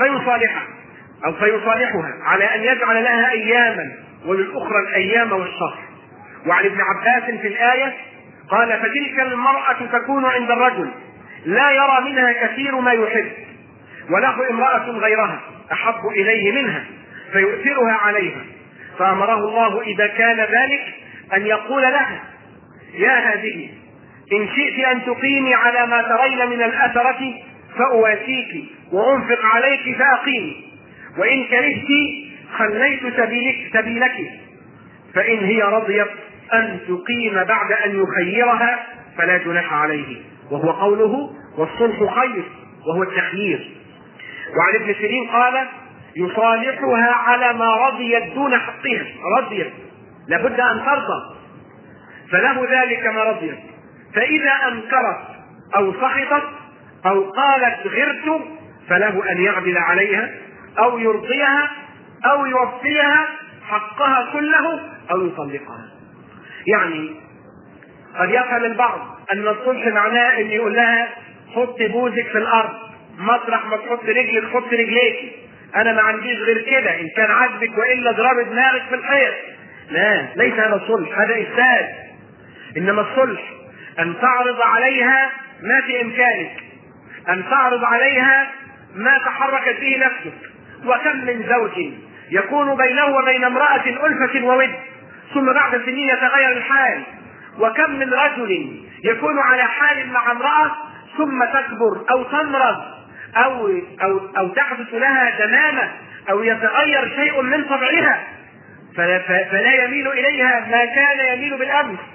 فيصالحها على أن يجعل لها أياما وللأخرى الأيام والشهر. وعن ابن عباس في الآية قال: فتلك المرأة تكون عند الرجل لا يرى منها كثير ما يحب وله امرأة غيرها أحب إليه منها فيؤثرها عليها، فأمره الله إذا كان ذلك أن يقول لها: يا هذه إن شئت أن تقيمي على ما ترين من الأثرة فأواسيك وأنفق عليك فأقيمي، وإن كرهت خليت سبيلك، فإن هي رضيت أن تقيم بعد أن يخيرها فلا جناح عليه، وهو قوله: والصلح خير، وهو التخيير. وعن ابن سيرين قال: يصالحها على ما رضيت دون حقها، رضيت لابد أن ترضى، فله ذلك ما رضيت، فإذا أنكرت أو سخطت أو قالت غرت فله أن يعدل عليها أو يرضيها أو يوفيها حقها كله أو يطلقها. يعني قد يفهم البعض أن الصلح معناه أن يقول لها: حط بوزك في الأرض، مطرح ما تحط رجلك حط رجليك، أنا ما عنديش غير كده، إن كان عاجبك وإلا اضرب دماغك في الحيط. لا، ليس هذا الصلح، هذا إفساد. إنما الصلح أن تعرض عليها ما في إمكانك، أن تعرض عليها ما تحركت به نفسك. وكم من زوج يكون بينه وبين امرأة ألفة وود ثم بعد سنين يتغير الحال، وكم من رجل يكون على حال مع امرأة ثم تكبر أو تمرض أو تحدث لها دمامة أو يتغير شيء من طبعها فلا يميل إليها ما كان يميل بالأمس.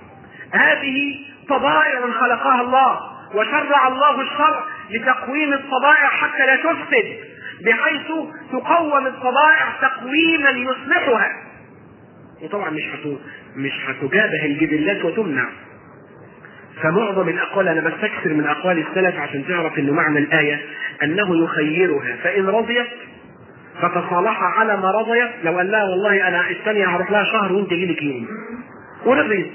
هذه طبائع خلقها الله، وشرع الله الشرع لتقويم الطبائع حتى لا تفسد، بحيث تقوم الطبائع تقويما يصلحها. وطبعا مش هتجابه الجبلات وتمنع. فمعظم الأقوال، أنا بستكثر من أقوال السلف عشان تعرف إنه معنى الآية أنه يخيرها، فإن رضيت فتصالح على ما رضيت. لو قال لها والله أنا الثانية هروح لها شهر وأنت جيلك يوم، ورضيت،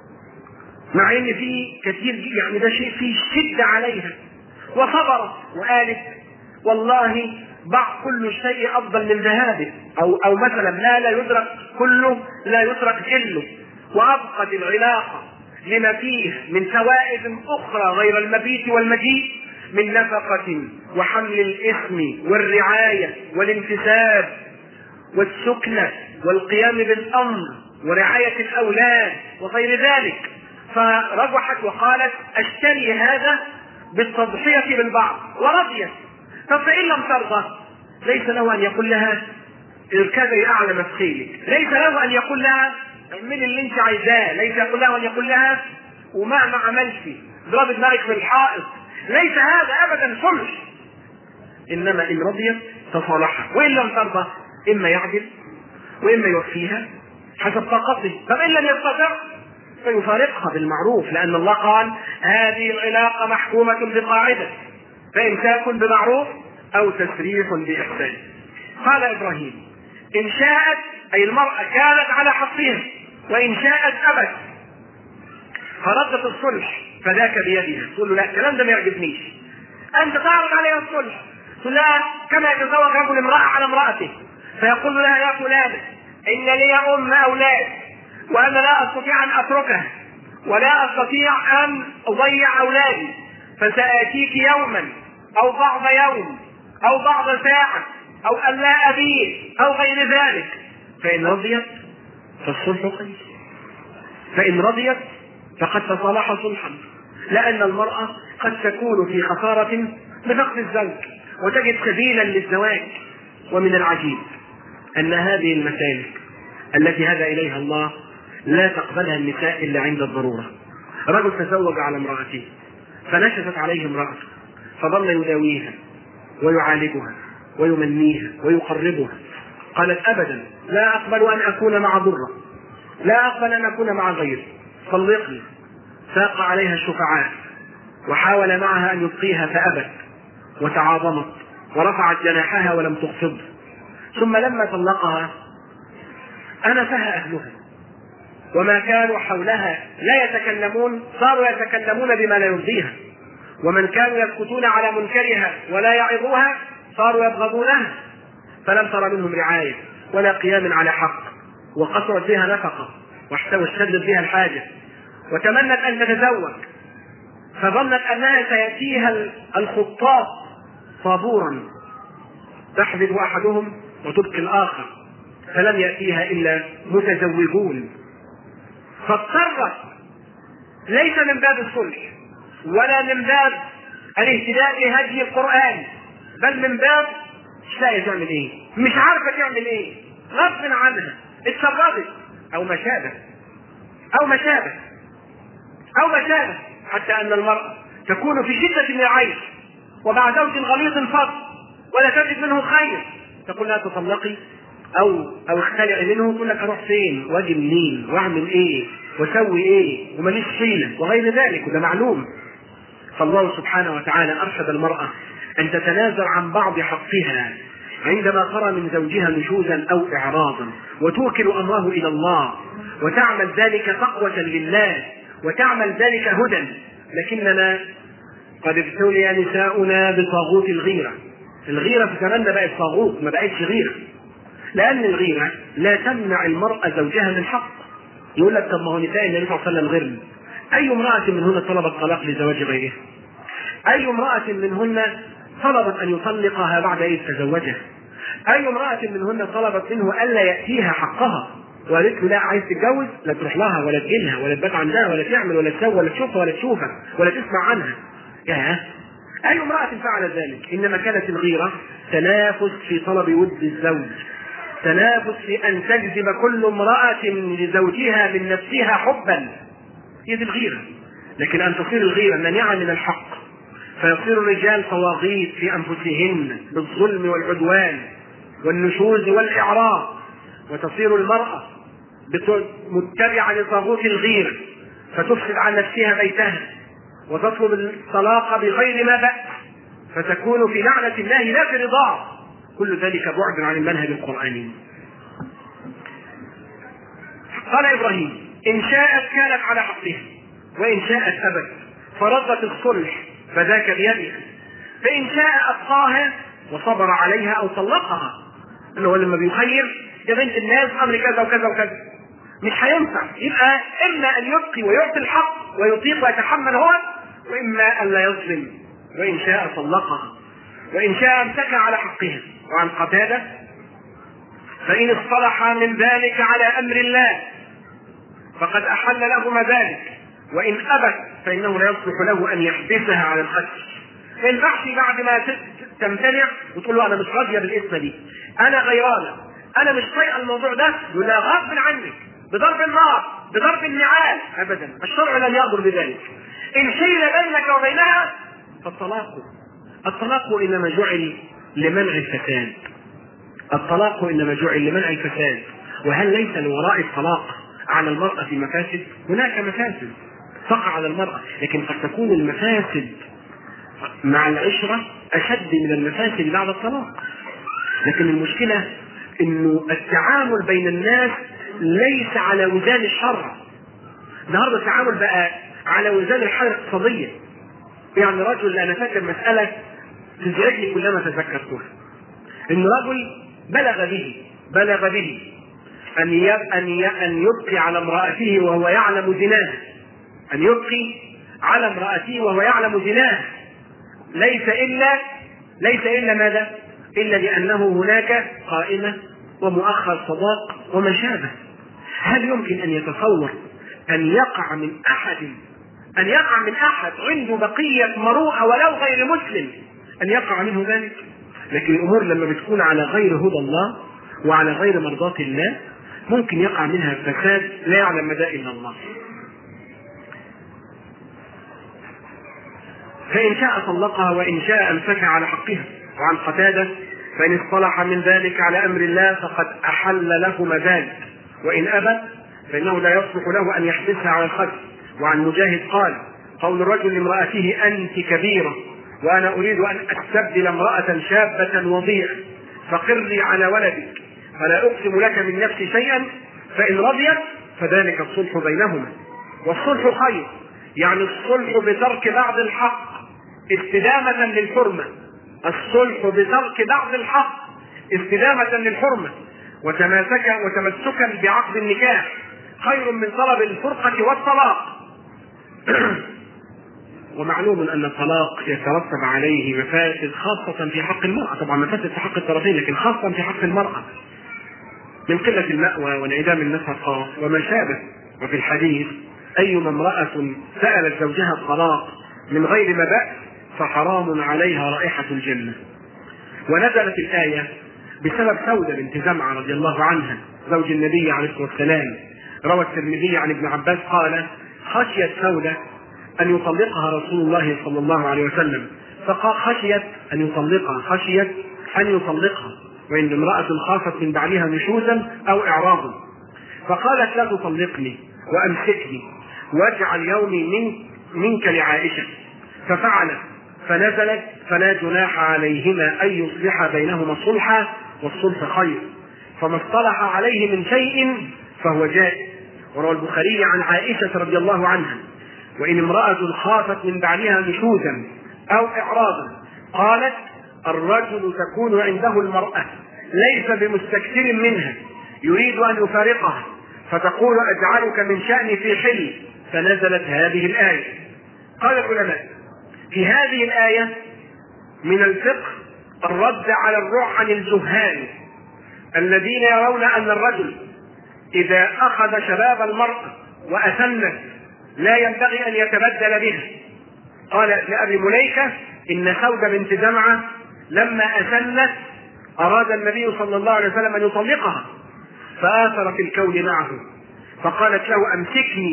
مع إن في كثير يعني ده شيء فيه شدة عليها، وصبرت وقالت والله كل شيء أفضل من ذهابه، أو مثلا لا يدرك كله لا يترك جله، وأبقت العلاقة لما فيه من فوائد أخرى غير المبيت والمجيء من نفقة وحمل الإثم والرعاية والانتساب والسكنة والقيام بالأمر ورعاية الأولاد وغير ذلك. فرجحت وقالت أشتري هذا بالتضحية بالبعض، ورضيت. فإن لم ترضى ليس له أن يقول لها اركبي أعلى مفخيلك، ليس له أن يقول لها اعملي اللي انت عايزاه، ليس يقول لها أن يقول لها ومهما عملتي ضرب دماغك في الحائط، ليس هذا أبدا صلح. إنما إن رضيت تصالحها، وإن لم ترضى إما يعدل وإما يوفيها حسب طاقته. فإن لم يستطع فيفارقها بالمعروف، لأن الله قال هذه العلاقة محكومة بقاعدة فإمساك بمعروف أو تسريح بإحسان. قال إبراهيم إن شاءت، أي المرأة كانت على حقها، وإن شاءت أبت فردت الصلح فذاك بيدها. تقول له لا الكلام ده ما يعجبنيش، أنت تعرض عليها الصلح، تقول لها كما يتزوج رجل امرأة على امرأته فيقول لها يا فلانة إن لي أولاد وأنا لا أستطيع أن أتركها ولا أستطيع أن أضيع أولادي، فسآتيك يوما أو بعض يوم أو بعض ساعة أو أن لا أبيت أو غير ذلك. فإن رضيت فالصلح خير، فإن رضيت فقد تصالح صلحا، لأن المرأة قد تكون في خسارة بفقد الزوج وتجد سبيلا للزواج. ومن العجيب أن هذه المسالك التي هدى إليها الله لا تقبلها النساء إلا عند الضرورة. رجل تزوج على امرأته فنشفت عليه امرأته فظل يداويها ويعالجها ويمنيها ويقربها، قالت أبدا لا أقبل أن أكون مع ضرة، لا أقبل أن أكون مع غيري، طلقني. ساق عليها الشفعاء وحاول معها أن يبقيها فأبت وتعاظمت ورفعت جناحها ولم تخفض. ثم لما طلقها أنفها أهلها وما كانوا حولها لا يتكلمون صاروا يتكلمون بما لا يرضيها، ومن كانوا يسكتون على منكرها ولا يعظوها صاروا يبغضونها. فلم ترى منهم رعاية ولا قيام على حق، وقصرت بها نفقة واشتدت بها الحاجة، وتمنت أن تتزوج فظنت أنها سيأتيها الخطاب طابورا تحذف أحدهم وتبكي الآخر، فلم يأتيها إلا متزوجون. فاضطرت ليس من باب الصلح ولا من باب الاهتداء لهدي القرآن، بل من باب مش لاقي تعمل ايه، مش عارفة تعمل ايه، غصب عنها اتسربت او ما شابه، حتى ان المرأة تكون في شدة من العيش ومع زوج غليظ فضل ولا تجد منه خير، تقول لا تطلقي او اختلعي منه، تقول لك اروح فين واجي منين واعمل ايه واسوي ايه وماليش حيلة وغير ذلك، وده معلوم. فالله سبحانه وتعالى ارشد المرأة ان تتنازل عن بعض حقها عندما ترى من زوجها نشوزا او اعراضا، وتوكل امره الى الله وتعمل ذلك تقوة لله وتعمل ذلك هدى. لكننا قد ابتلي نساؤنا بطاغوت الغيرة. الغيرة في زماننا بقت طاغوت، ما بقتش غيرة، لأن الغيرة لا تمنع المرأة زوجها من حق. يقول لك طب ما هو نساء النبي صلى الله عليه وسلم غيرنا، أي امرأة منهن طلبت طلاق لزواج غيرها؟ أي امرأة منهن طلبت أن يطلقها بعد أن تزوجها؟ أي امرأة منهن طلبت منه ألا يأتيها حقها وقالت له لا عايز تتجوز لا تروح لها ولا تجيلها ولا تبات عندها ولا تعمل ولا تسوي ولا تشوفها ولا تشوفها ولا تسمع عنها؟ أي امرأة فعلت ذلك؟ إنما كانت الغيرة تنافس في طلب ود الزوج، تنافس في أن تجذب كل امرأة لزوجها من نفسها حبا، هي دي الغيرة. لكن أن تصير الغيرة مانعة من الحق فيصير الرجال طواغيت في أنفسهن بالظلم والعدوان والنشوز والإعراض، وتصير المرأة متبعة لطاغوت الغيرة فتفسد عن نفسها بيتها وتطلب الطلاق بغير ما بأس فتكون في لعنة الله لا في رضاه. كل ذلك بعد عن المنهج القرآني. قال إبراهيم: إن شاءت كانت على حقها وإن شاءت أبت، فرضت الصلح فذاك بيدها، فإن شاء أبقاها وصبر عليها أو طلقها. إنه هو لما بيخير يا بنت الناس أمر كذا وكذا وكذا مش هينفع، يبقى إما أن يبقي ويعطي الحق ويطيق ويتحمل هو، وإما أن لا يظلم. وإن شاء طلقها وإن شاء امسكها على حقها. وعن قتادة: فإن اصطلح من ذلك على أمر الله فقد أحل لهما ذلك، وإن أبت فإنه لا يصلح له أن يحبسها على القتل. ما ينفعش بعد ما تمتنع وتقول له أنا مش راضية بالاسم دي، أنا غيرانة، أنا مش طايقة الموضوع ده، يقول لها غصب عنك بضرب النار بضرب النعال. أبدا، الشرع لم يأمر بذلك. إن حيل بينك وبينها الطلاق إنما جعل لمنع الفساد. الطلاق إنما جعل لمنع الفساد. وهل ليس لوراء الطلاق على المرأة في مفاسد؟ هناك مفاسد تقع على المرأة، لكن قد تكون المفاسد مع العشرة أشد من المفاسد بعد الطلاق. لكن المشكلة إنه التعامل بين الناس ليس على وزان الشرع. النهارده التعامل بقى على وزان الحالة الاقتصادية. يعني رجل، أنا فاكر مسألة تزعجني كلما تذكرتها، إن رجل بلغ به أن يبقي على امرأته وهو يعلم زناها، أن يبقي على امرأته وهو يعلم زناها، ليس إلا ماذا؟ إلا لأنه هناك قائمة ومؤخر صداق وما شابه. هل يمكن أن يتصور أن يقع من أحد عنده بقية مروءة ولو غير مسلم أن يقع منه ذلك؟ لكن الأمور لما بتكون على غير هدى الله وعلى غير مرضاة الله ممكن يقع منها فساد لا يعلم مدى إلا الله. فإن شاء طلقها وإن شاء أمسكها على حقها. وعن قتادة: فإن اصطلح من ذلك على أمر الله فقد أحل لهما ذلك، وإن أبى فإنه لا يصلح له أن يحبسها على الخد. وعن مجاهد قال: قول الرجل لامرأته أنت كبيرة وأنا أريد أن أستبدل امرأة شابة وضيعة فقري على ولدك فلا أقسم لك من نفسي شيئا، فإن رضيت فذلك الصلح بينهما. والصلح خير، يعني الصلح بترك بعض الحق استدامة للحرمة. الصلح بترك بعض الحق استدامة للحرمة وتمسكا بعقد النكاح خير من طلب الفرقة والطلاق. ومعلوم أن الطلاق يترتب عليه مفاسد خاصة في حق المرأة، طبعا مفاسد في حق الطرفين لكن خاصة في حق المرأة من قلة المأوى وانعدام النفقة وما شابه. وفي الحديث: أيما امرأة سألت زوجها الطلاق من غير ما بأس فحرام عليها رائحة الجنة. ونزلت الآية بسبب سودة بنت زمعة رضي الله عنها زوج النبي عليه الصلاة والسلام. روى الترمذي عن ابن عباس قال: خشيت سودة أن يطلقها رسول الله صلى الله عليه وسلم، فقال خشيت أن يطلقها وإن امرأة خافت من بعدها نشوزا أو إعراضا، فقالت: لا تطلقني وأمسكني واجعل يومي منك لعائشة، ففعلت فنزلت: فلا جناح عليهما أن يصلح بينهما صلحا والصلح خير، فما اصطلح عليه من شيء فهو جائز. وروى البخاري عن عائشة رضي الله عنها: وإن امرأة خافت من بعدها نشوزا أو إعراضا قالت: الرجل تكون عنده المرأة ليس بمستكثر منها يريد أن يفارقها فتقول: أجعلك من شأني في حلي، فنزلت هذه الآية. قال العلماء: في هذه الآية من الفقه الرد على الرعن الجهال الذين يرون أن الرجل إذا أخذ شباب المرأة وأسنت لا ينبغي أن يتبدل بها. قال لأبي مليكة: إن سودة بنت زمعة لما أسنت أراد النبي صلى الله عليه وسلم أن يطلقها فآثر في الكون معه، فقالت له: أمسكني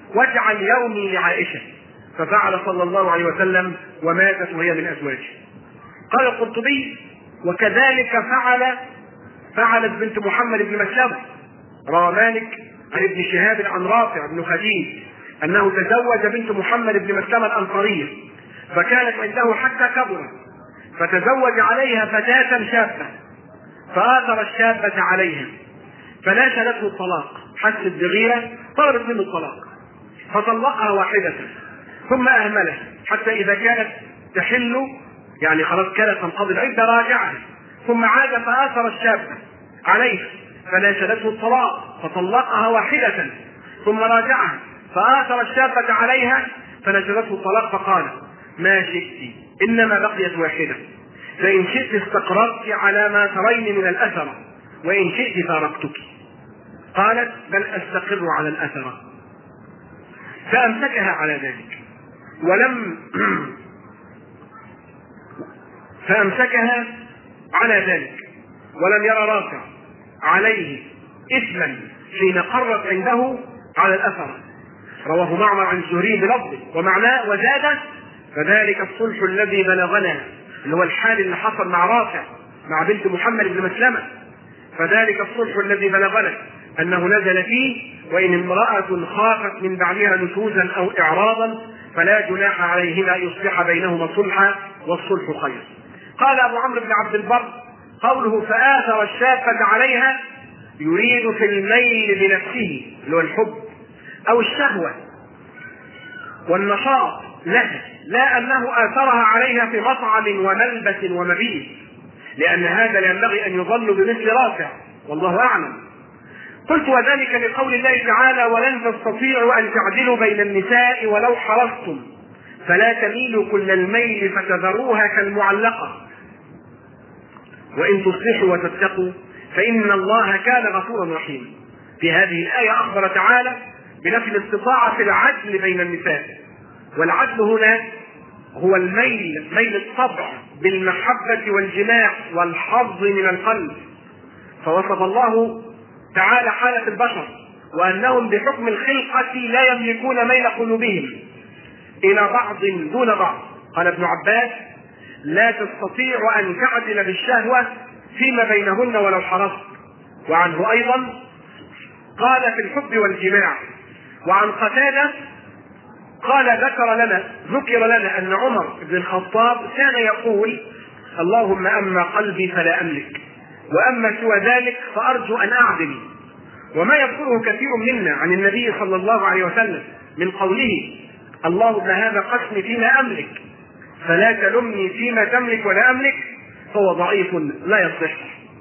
واجعل يومي لعائشة. ففعل صلى الله عليه وسلم وماتت وهي من أزواجه. قال القرطبي: وكذلك فعلت بنت محمد بن مسلمة. روى مالك عن ابن شهاب عن رافع بن خديج أنه تزوج بنت محمد بن مسلمة الأنصارية، فكانت عنده حتى كبرت، فتزوج عليها فتاة شابة، فآثر الشابة عليها فناشدته الطلاق، حست بغيرة طلبت منه الطلاق، فطلقها واحدة ثم أهملها حتى إذا كانت تحل، يعني خلاص كانت تنقضي العدة، راجعها ثم عاد فآثر الشابة عليها فناشدته الطلاق، فطلقها واحدة ثم راجعها فآثر الشابة عليها فناشدته الطلاق، فقال: ما شئت، إنما بقيت واحدة، فإن شئت استقررت على ما ترين من الأثر، وإن شئت فارقتك. قالت: بل أستقر على الأثر. فأمسكها على ذلك ولم يرى رافع عليه إثما حين قرت عنده على الأثر. رواه معمر عن الزهري بلفظه ومعناه: وزاد: فذلك الصلح الذي بلغنا، اللي هو الحال اللي حصل مع رافع مع بنت محمد بن مسلمة، فذلك الصلح الذي بلغنا أنه نزل فيه: وإن امرأة خافت من بعدها نشوزا أو إعراضا فلا جناح عليهما أن يصلح بينهما صلحا والصلح خير. قال أبو عمرو بن عبد البر: قوله فآثر الشابة عليها يريد في الميل بنفسه، اللي هو الحب أو الشهوة والنشاط لها، لا أنه آثرها عليها في مطعم وملبس ومبيت، لأن هذا لا ينبغي أن يظن بمثل رافع، والله أعلم. قلت: وذلك لقول الله تعالى: ولن تستطيعوا أن تعدلوا بين النساء ولو حرصتم فلا تميلوا كل الميل فتذروها كالمعلقة، وإن تصلحوا وتتقوا فإن الله كان غفورا رحيما. في هذه الآية أخبر تعالى بنفي الاستطاعة في العدل بين النساء، والعدل هنا هو ميل الطبع بالمحبة والجماع والحظ من القلب. فوصف الله تعالى حالة البشر وأنهم بحكم الخلقة لا يملكون ميل قلوبهم إلى بعض دون بعض. قال ابن عباس: لا تستطيع أن تعدل بالشهوة فيما بينهن ولو حرصت. وعنه أيضا قال في الحب والجماع. وعن قتادة قال: ذكر لنا أن عمر بن الخطاب كان يقول: اللهم أما قلبي فلا أملك، وأما سوى ذلك فأرجو أن أعدل. وما يذكره كثير منا عن النبي صلى الله عليه وسلم من قوله: اللهم هذا قسمي فيما أملك فلا تلمني فيما تملك ولا أملك، فهو ضعيف لا يصح.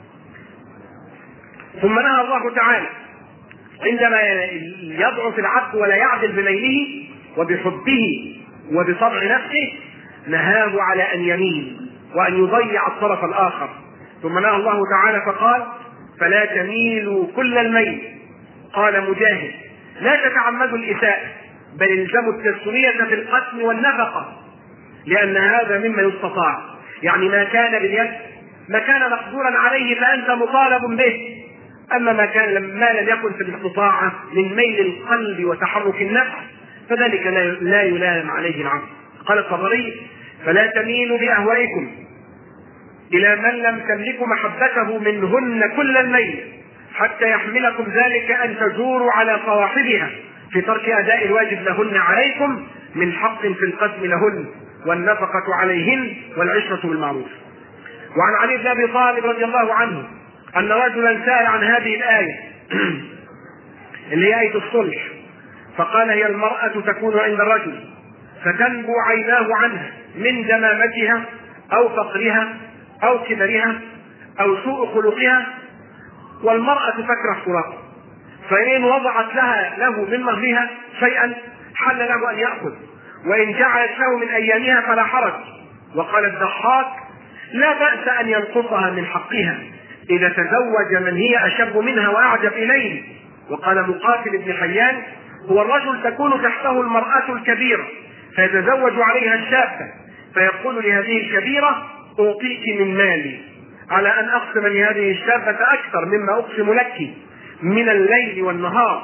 ثم نهى الله تعالى عندما يضعف العبد ولا يعدل بميله وبحبه وبطبع نفسه، نهاه على أن يميل وأن يضيع الطرف الآخر. ثم نهى الله تعالى فقال: فلا تميلوا كل الميل. قال مجاهد: لا تتعمدوا الإساءة، بل الزموا التسوية في القسم والنفقة، لأن هذا مما يستطاع، يعني ما كان باليد، ما كان مقدورا عليه فأنت مطالب به. أما ما لم يكن في الاستطاعة من ميل القلب وتحرك النفس فذلك لا يلام عليه العبد. قال الطبري: فلا تميلوا بأهوائكم إلى من لم تملكوا محبته منهن كل الميل، حتى يحملكم ذلك أن تجوروا على صواحبها في ترك أداء الواجب لهن عليكم من حق في القسم لهن والنفقة عليهن والعشرة بالمعروف. وعن علي بن أبي طالب رضي الله عنه أن رجلا سأل عن هذه الآية اللي هي آية الصلح، فقال: هي المرأة تكون عند الرجل فتنبو عيناه عنها من دمامتها أو فقرها أو كبرها أو سوء خلقها، والمرأة تكره فراقه، فإن وضعت له من مهرها شيئا حل له أن يأخذ، وإن جعلت له من أيامها فلا حرج. وقال الضحاك: لا بأس أن ينقصها من حقها إذا تزوج من هي أشب منها وأعجب إليه. وقال مقاتل بن حيان: هو الرجل تكون تحته المرأة الكبيرة فيتزوج عليها الشابة، فيقول لهذه الكبيرة: أعطيك من مالي على أن أقسم لهذه الشابة أكثر مما أقسم لك من الليل والنهار،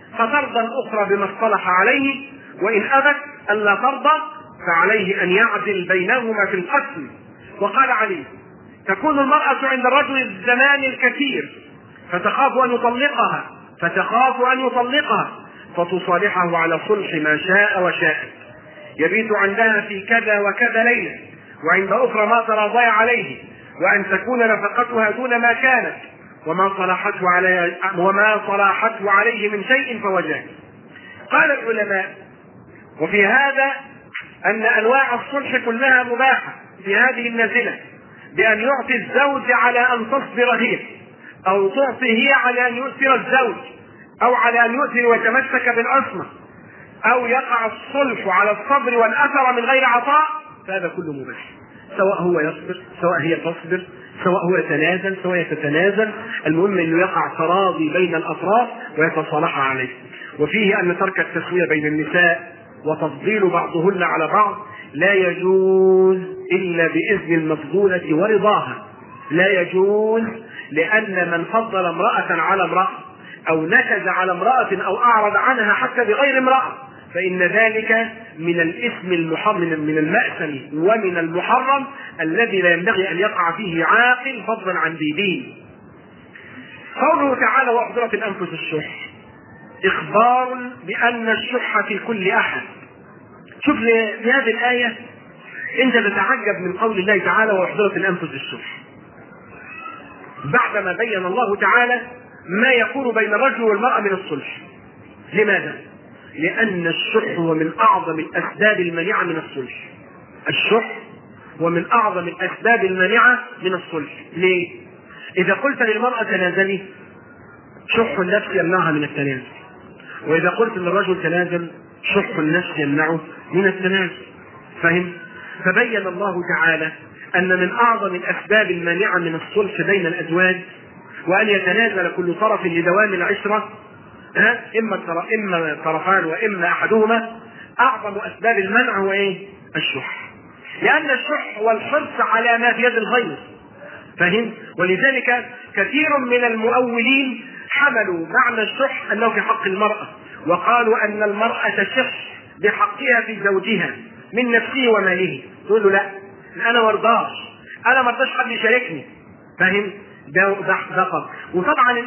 فترضى الأخرى بما اصطلح عليه، وإن أبت ألا ترضى فعليه أن يعدل بينهما في القسم. وقال علي: تكون المرأة عند الرجل الزمان الكثير فتخاف أن يطلقها فتصالحه على صلح ما شاء وشاءت، يبيت عندها في كذا وكذا ليلة، وعند أخرى ما تراضي عليه، وأن تكون نفقتها دون ما كانت، وما صلاحته عليه من شيء فوجاه. قال العلماء: وفي هذا أن أنواع الصلح كلها مباحة في هذه النازلة، بأن يعطي الزوج على أن تصبر هي، أو تعطي هي على أن يؤثر الزوج، أو على أن يؤثر ويتمسك بالعصمة، أو يقع الصلح على الصبر والأثر من غير عطاء، فهذا كله مباح، سواء هو يصبر سواء هي تصبر، سواء هو يتنازل سواء تتنازل، المهم أنه يقع تراضي بين الأطراف ويتصالح عليه. وفيه أن ترك التسوية بين النساء وتفضيل بعضهن على بعض لا يجوز إلا بإذن المفضولة ورضاها، لا يجوز، لأن من فضل امرأة على امرأة أو نكز على امرأة أو أعرض عنها حتى بغير امرأة فإن ذلك من الإثم المحرم، من المأثم ومن المحرم الذي لا ينبغي أن يقع فيه عاقل فضلا عن ذي دين. قوله تعالى: وأحضرت الأنفس الشح، إخبار بأن الشح في كل أحد. شوف في هذه الآية أنت تتعجب من قول الله تعالى: وأحضرت الأنفس الشح، بعدما بين الله تعالى ما يكون بين الرجل والمرأة من الصلح. لماذا؟ لأن الشح هو من أعظم الأسباب المانعة من الصلح. الشح هو من أعظم الأسباب المانعة من الصلح. ليه؟ إذا قلت للمرأة تنازلي، شح النفس يمنعها من التنازل، وإذا قلت للرجل تنازل، شح النفس يمنعه من التنازل. فهم؟ فبين الله تعالى أن من أعظم الأسباب المانعة من الصلح بين الأزواج وأن يتنازل كل طرف لدوام العشرة، إما طرفان وإما أحدهما، أعظم أسباب المنع هو إيه؟ الشح. لأن الشح هو الحرص على ما في يد الغير. فهم؟ ولذلك كثير من المؤولين حملوا معنى الشح أنه في حق المرأة، وقالوا أن المرأة تشح بحقها في زوجها من نفسه وماله. تقول له: لا، أنا مرضاش، أنا مرضاش حد يشاركني. فهم؟ ده فقط. وطبعا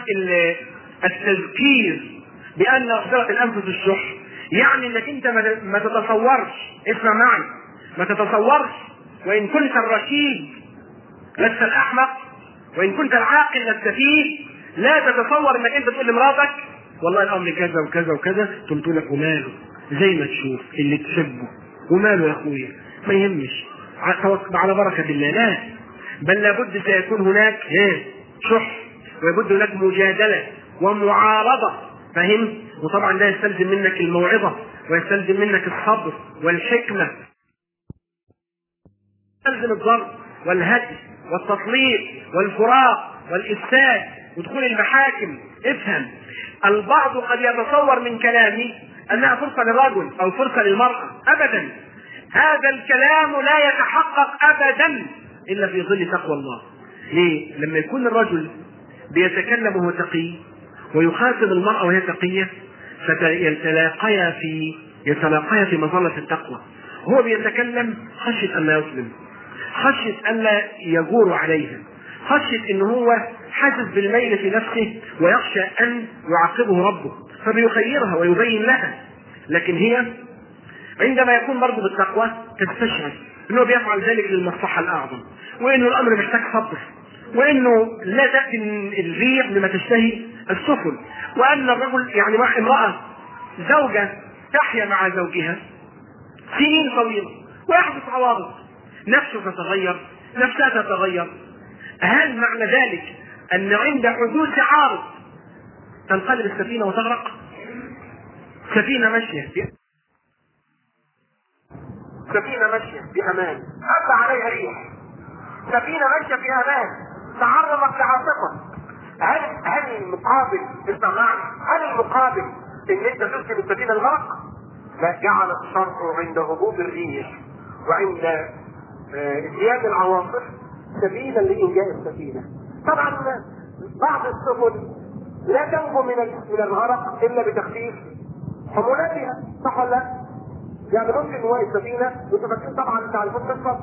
التذكير بأن أحضرت الأنفس الشح يعني أنك أنت ما تتصورش، اسمع معي، ما تتصورش، وإن كنت الرشيد لست الأحمق، وإن كنت العاقل لست فيه، لا تتصور أنك أنت تقول لمراتك: والله الأمر كذا وكذا وكذا، تقول لك: وماله، زي ما تشوف اللي تحبه، وماله يا أخويا، ما يهمش، على بركة الله. لا، بل لابد سيكون هناك شح، ويبد هناك مجادلة ومعارضة. فهم؟ وطبعا ده يستلزم منك الموعظة، ويستلزم منك الصبر والحكمة، يستلزم الضرب والهدي والتطليق والفراق والإفساد ودخول المحاكم. افهم، البعض قد يتصور من كلامي أنها فرصة للرجل أو فرصة للمرأة. أبدا، هذا الكلام لا يتحقق أبدا إلا في ظل تقوى الله. ليه؟ لما يكون الرجل بيتكلم وهو تقي ويخاطب المرأة وهي تقية، فيتلاقيا في مظلة التقوى. هو بيتكلم خشية أن لا يظلم، خشية أن لا يجور عليها، خشية أنه هو حاسس بالميل في نفسه ويخشى أن يعاقبه ربه، فبيخيرها ويبين لها. لكن هي عندما يكون برضه بالتقوى تستشعر أنه بيفعل ذلك للمصلحة الأعظم، وأنه الأمر محتاج صبر، وأنه لا تأتي الريح لما تشتهي السفن، وأن الرجل يعني مع امرأة زوجة تحيا مع زوجها سنين طويلة ويحدث عوارض، نفسه تتغير، نفسها تتغير. هل معنى ذلك أن عند حدوث عارض تنقلب السفينة وتغرق؟ سفينة ماشية بأمان، هب عليها ريح، سفينة ماشية في أمان، تعرضت لعاصفة. هل المقابل، اسمع معي، هل المقابل ان انت تسكن السفينة الغرق؟ لا، جعل الشرع عند هبوط الريح وعند ازدياد العواصف سبيلا لإنجاء السفينة. طبعا بعض السفن لا تنجو من الغرق الا بتخفيف حمولتها، صح ولا لا؟ يعني ممكن هو السفينه وانتوا فاكرين طبعا بتاع الفوت تشرب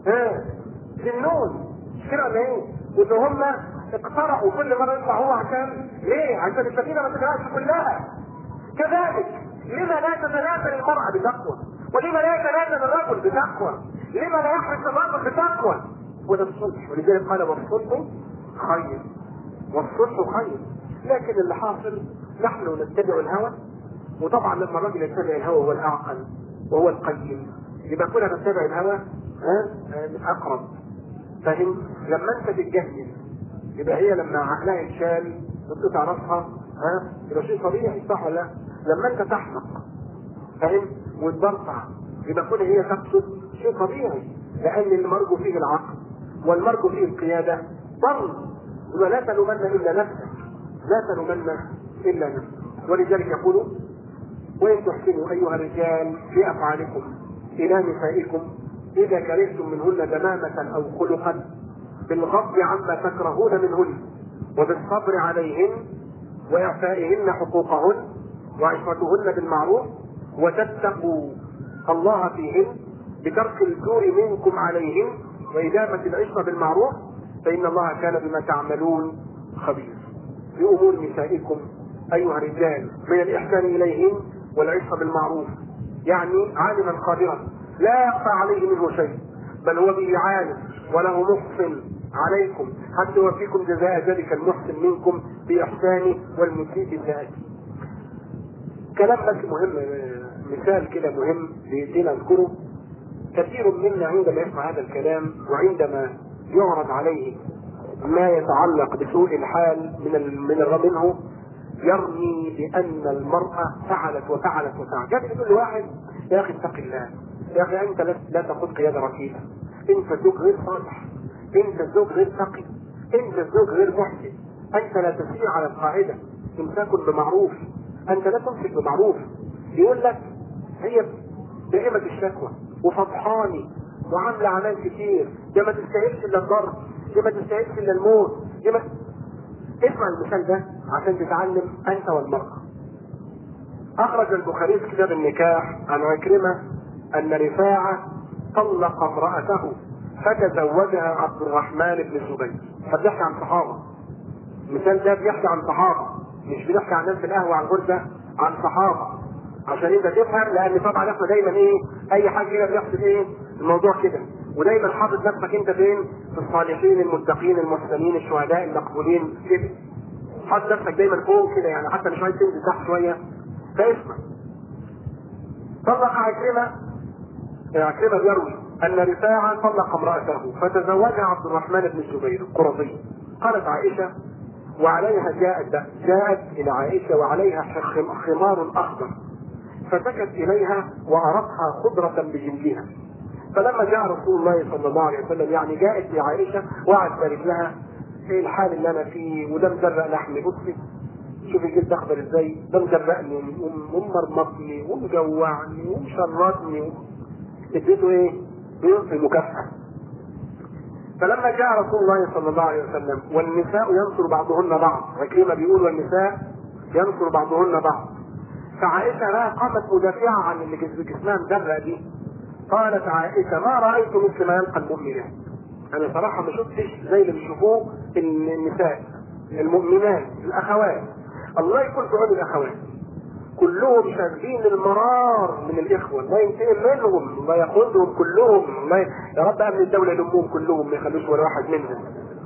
سنون مش كده ولا ايه؟ وان هم اقترحوا كل مره يطلع هو عشان ليه؟ عشان السفينه ما تغرقش كلها. كذلك لما لا تتنازل المرأة بتقوى؟ ولما لا يتنازل الرجل بتقوى؟ لما لا يحرص الرجل بتقوى؟ وده الصلح، ولذلك قال والصلح خير، والصلح خير. لكن اللي حاصل نحن نتبع الهوى، وطبعا لما الرجل يتبع الهوى هو الاعقل وهو القيم، يبقى كلنا نتبع الهوى اقرب. فاهم؟ لما انت تتجهل يبقى هي لما عقلها يتشال وتقطع راسها يبقى شيء طبيعي، صح ولا لا؟ لما انت تحمق فاهم وتبرطع يبقى كل هي تقصد شيء طبيعي، لان المرجو فيه العقل والمرجو فيه القياده ضل. ولا تلومن الا نفسك، لا تلومن الا نفسك. ولذلك يقولوا وان تحسنوا ايها الرجال في افعالكم الى نسائكم اذا كرهتم منهن دمامه او خلقا بالغض عما تكرهون منهن وبالصبر عليهن واعفائهن حقوقهن وعشرتهن بالمعروف وتتقوا الله فيهن بترك الجور منكم عليهن وإدامة العشرة بالمعروف فإن الله كان بما تعملون خبير. في أمور نسائكم أيها الرجال من الإحسان إليهن والعشرة بالمعروف، يعني عالما قادرا لا يخفى عليه منه شيء، بل هو به عالم وله محسن عليكم حتى يوفيكم جزاء ذلك المحسن منكم بإحسانه والمسيء بذاته. كلام بس مهم، مثال كده مهم بيدينا نذكره. كثير منا عندما يسمع هذا الكلام وعندما يعرض عليه ما يتعلق بسوء الحال منه يرمي بأن المرأة فعلت وفعلت وفعلت. جاب يقول لواحد يا أخي اتق الله، يا أخي أنت لا تقود قيادة رشيدة، أنت زوج غير صالح، أنت زوج غير تقي، أنت زوج غير محسن، أنت لا تسير على القاعدة امساك بمعروف، أنت لا تمسك بمعروف. يقول لك هي دائمة الشكوى وفضحاني وعاملة أعمال كتير، دي ما تستاهلش إلا الضرب، دي ما تستاهلش إلا الموت، دي ما... اسمع المثال ده عشان تتعلم أنت والمرأة. أخرج البخاري في كتاب النكاح عن عكرمة أن رفاعة طلق امرأته فتزوجها عبد الرحمن بن الزبير. فبيحكي عن صحابة، المثال ده بيحكي عن صحابة، مش بنحكي عن ناس في القهوة عن غرزة، عن صحابة عشان انت تفهم. لان طبعا احنا دايما اي حاجه كده بيحصل الموضوع كده، ودايما حاطط نفسك انت فين؟ في الصالحين المتقين المحسنين الشهداء المقبولين كده، حاطط نفسك دايما فوق كده، يعني حتى مش عايز تنزل تحت شويه. فاسمع، طلق عكرمة بيروي ان رفاعة طلق امرأته فتزوجها عبد الرحمن بن الزبير القرظي. قالت عائشة وعليها جاءت الى عائشة وعليها خمار اخضر فسكت اليها وارتها خضرة بجلدها. فلما جاء رسول الله صلى الله عليه وسلم يعني جاءت لعائشة وقعدت تبارك لها ايه الحال اللي انا فيه، وده مزرق لحمي، بصي شوفي الجلد اخضر ازاي، ده مزرقني ومرمطني ومجوعني ومشرطني. اديته ايه؟ بيعطي مكافأة. فلما جاء رسول الله صلى الله عليه وسلم والنساء ينصر بعضهن بعض، عكرمة بيقول والنساء ينصر بعضهن بعض، فعائشة بقى قامت مدافعة عن اللي جسمها مزرق دي. قالت عائشة ما رأيت مثل ما يلقى المؤمنات، انا صراحة ما شفتش زي اللي بيشوفوه النساء المؤمنات الاخوات. الله يكون في عون الاخوات، كلهم شاغلين المرار من الاخوة، الله ينتقم منهم، الله ياخذهم كلهم، الله يا رب امن الدولة يلمهم كلهم ما يخلوش ولا واحد منهم.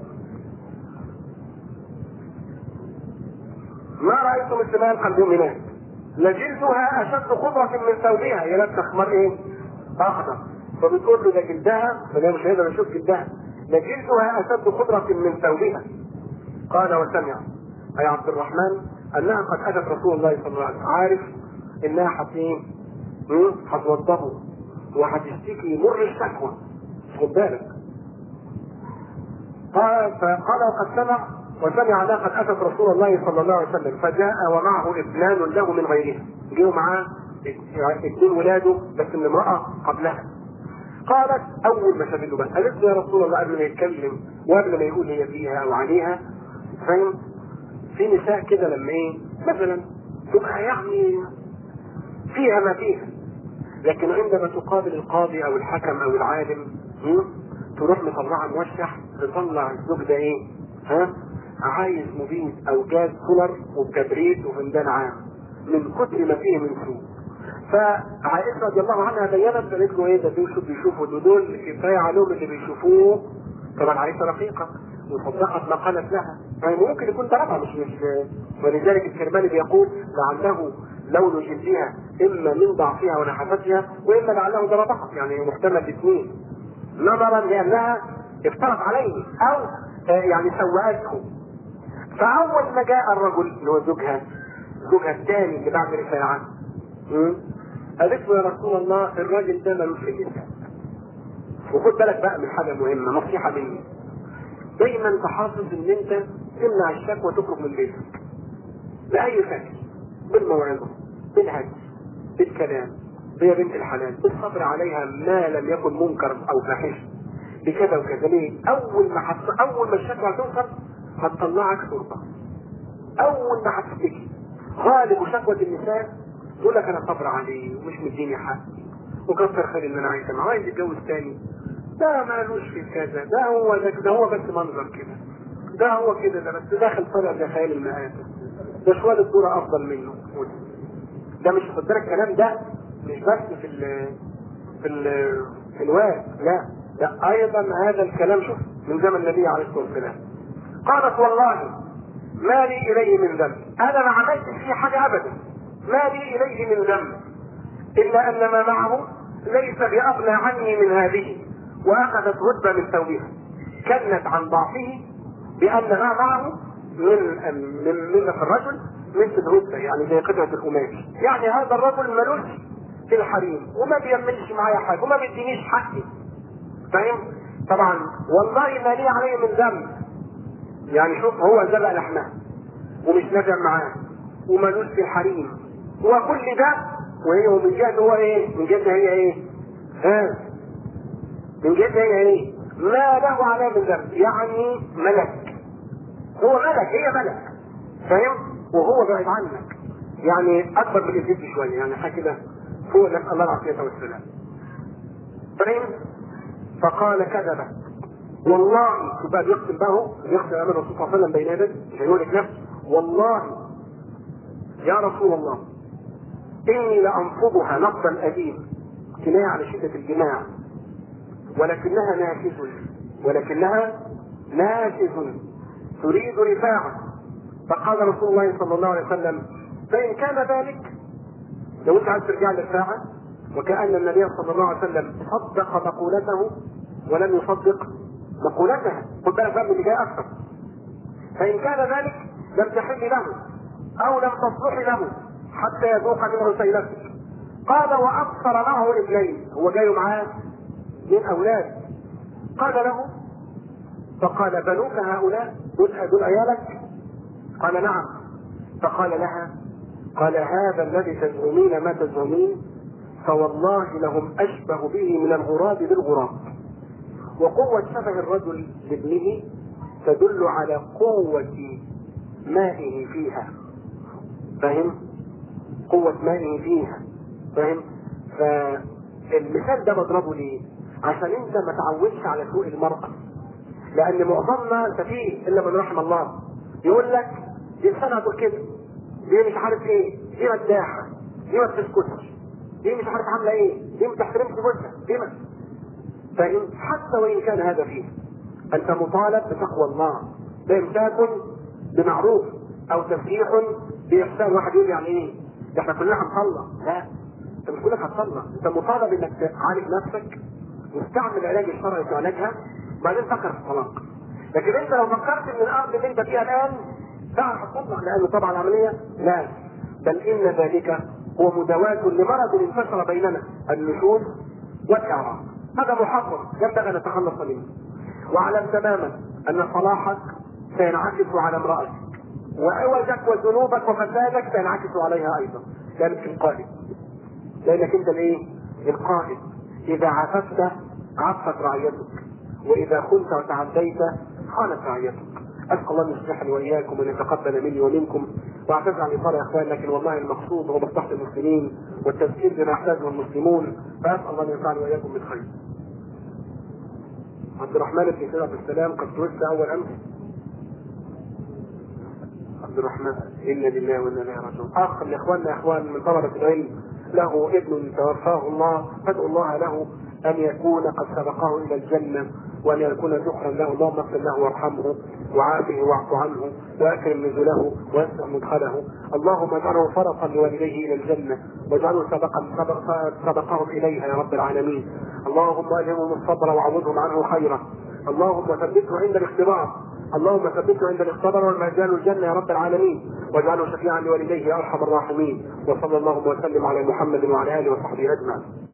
ما رأيت مثل ما يلقى المؤمنات لجلدها اشد خضرة من ثوبها، هي لابسه خمار اخضر، فبتقول له ده جلدها، فده مش هيقدر يشوف جلدها، لجلدها اشد خضرة من ثوبها. قال وسمع اي عبد الرحمن انها قد اتت رسول الله صلى الله عليه وسلم، عارف انها هتوضبه وهتشتكي مر الشكوى، خد بالك. فقال وقد سمع وسمع انها قد اتت رسول الله صلى الله عليه وسلم فجاء ومعه ابنان له من غيرها، جاءوا معاه اتنين ولاده بس من امرأة قبلها. قالت اول ما شافته بقى قالت له يا رسول الله قبل ما يتكلم وقبل ما يقول هي فيها او عليها، فاهم؟ في نساء كده لما ايه مثلا تبقى يعني فيها ما فيها، لكن عندما تقابل القاضي او الحكم او العالم تروح مطلعه موشح تطلع الزوج ده ايه عايز مبيد او جاز سولر وكبريت وفندان عام من كتر ما فيه من سوء. فعائشة رضي الله عنها بينت قالت له ايه ده بيشوفوا دول كفايه عليهم اللي بيشوفوه. طبعا عائشة رفيقة وصدقت ما قالت لها، يعني ممكن يكون ضربها مش ولذلك الكرماني بيقول لعله لون جلدها اما من ضعفها ونحاستها واما لعله ضربها، يعني محتمل الاثنين نظرا لانها افترض عليه او يعني سوأته. فاول ما جاء الرجل اللي هو زوجها الثاني اللي بعد رفاعة قالت له يا رسول الله الراجل ده ملوش في النساء. وخد بالك بقى من حاجه مهمه، نصيحه مني، دايما تحافظ ان انت تمنع الشك وتخرج من بيتك باي شكل، بالموعظه، بالهدي، بالكلام، يا بنت الحلال، بالصبر عليها ما لم يكن منكر او فاحش، بكذا وكذا. ليه؟ اول ما الشكوى هتوصل هتطلعك شرطه. اول ما هتشتكي غالب شكوى النساء تقول لك انا صبر عليه ومش مديني حق وكثر خير ان انا عايزه معاه، عايز يتجوز تاني، ده مالوش في كذا، ده هو بس منظر كده، ده هو كده، ده بس داخل طلع زي خيال المآتة، ده شوال الدورة افضل منه. ده مش خد بالك الكلام ده مش بس في الواد، لا ايضا هذا الكلام شوف من زمن النبي عليه الصلاه والسلام. قالت والله ما لي اليه من ذنب، انا ما عملتش فيه حاجه ابدا، ما لي اليه من ذنب الا ان ما معه ليس باغنى عني من هذه، واخذت هدبه من ثوبها كنت عن ضعفه بان ما معه من الرجل مثل هدبه، يعني زي قطعه القماش، يعني هذا الرجل ملوش في الحريم وما بيعملش معايا حاجه وما بيدينيش حقي، فاهم؟ طبعا والله ما لي عليه من ذنب، يعني شوف هو زبق لحمها ومش نافع معاه ومالوش في الحريم وكل ده، وهي من جهه هو ايه؟ من جهه هي ايه؟ من جهه هي ايه؟ ما له عليه من ذنب، يعني ملك، هو ملك هي ملك، فاهم؟ وهو بعيد عنك، يعني اكبر من الجد شويه، يعني حاجه كده فوق، نسال الله العافيه والسلام، فاهم؟ فقال كذب والله، يبقى بيقسم بقى، بيقسم امام الرسول صلى الله عليه وسلم بين يديه، مش هيقول لك نفسه، والله يا رسول الله اني لانفضها نقضا اليم، كنايه على شده الجماع، ولكنها ناشز تريد رفاعه. فقال رسول الله صلى الله عليه وسلم فان كان ذلك، لو انت عايز ترجع للساعه، وكأن النبي صلى الله عليه وسلم صدق مقولته ولم يصدق مقولتها، خد بالك بقى من اللي جاي اكثر. فان كان ذلك لم تحل له او لم تصلح له حتى يذوق من عسيلته. قال وابصر معه ابنين، هو جاي معاه من اولاد، قال له فقال بنوك هؤلاء دول عيالك؟ قال نعم. فقال لها قال هذا الذي تزعمين ما تزعمين فوالله لهم اشبه به من الغراب بالغراب. وقوة شبه الرجل لابنه تدل على قوة مائه فيها، فاهم؟ قوة مائه فيها، فاهم؟ فالمثال ده بضربه ليه؟ عشان انت ما تعودش على سوء المرأة، لان معظمنا سفيه الا من رحم الله، يقول لك دي انسانة هتقول كده، دي مش عارف ايه، دي مداحة، دي ما بتسكتش، دي مش عارف عاملة ايه، دي ما بتحترمش جوزها، دي ما، فإن حتى وإن كان هذا فيه، أنت مطالب بتقوى الله، بإمساك بمعروف أو تسريح بإحسان. واحد يقول يعني إيه؟ ده إحنا كلنا هنطلق، لا، أنت مش كلك هتطلق، أنت مطالب إنك تعالج نفسك واستعمل العلاج الشرعي في علاجها، وبعدين فكر في الطلاق. لكن أنت لو فكرت من الأرض اللي أنت فيها الآن تعرف هتطلق، لأنه طبعا العملية لا، بل إن ذلك هو مداواة لمرض انتشر بيننا، النشوز والإعراض. هذا محرم ينبغي ان نتخلص منه. واعلم تماما ان صلاحك سينعكس على امرأتك، وعوجك وذنوبك وفسادك سينعكس عليها ايضا، لانك القائد، لانك انت الايه؟ القائد. اذا عففت عفت رعيتك، واذا خنت وتعديت خانت رعيتك. اسال الله ان يصلحني واياكم وان يتقبل مني ومنكم، واعتذر عن اطاله يا اخوان، لكن والله المقصود هو مصلحه المسلمين والتذكير بما يحتاجه المسلمون، فاسال الله ان ينفعني واياكم بالخير. عبد الرحمن بن سيد عبد السلام قد توفي اول امس. عبد الرحمن انا لله وانا اليه راجعون. اخر لاخواننا اخوان من طلبه العلم له ابن توفاه الله، فادعوا الله له ان يكون قد سبقه الى الجنه، وان يكون ذخرا له، اللهم اغفر له وارحمه وعافه واعف عنه واكرم نزله ويسع مدخله، اللهم اجعله فرطا لوالديه الى الجنه، واجعله سبقهم اليها يا رب العالمين. اللهم الهمهم الصبر وعوضهم عنه خيرا، اللهم ثبته عند الاختبار، اللهم ثبته عند الاختبار والمجال الجنه يا رب العالمين، واجعله شفيعا لوالديه يا ارحم الراحمين. وصلى الله وسلم على محمد وعلى اله وصحبه اجمعين.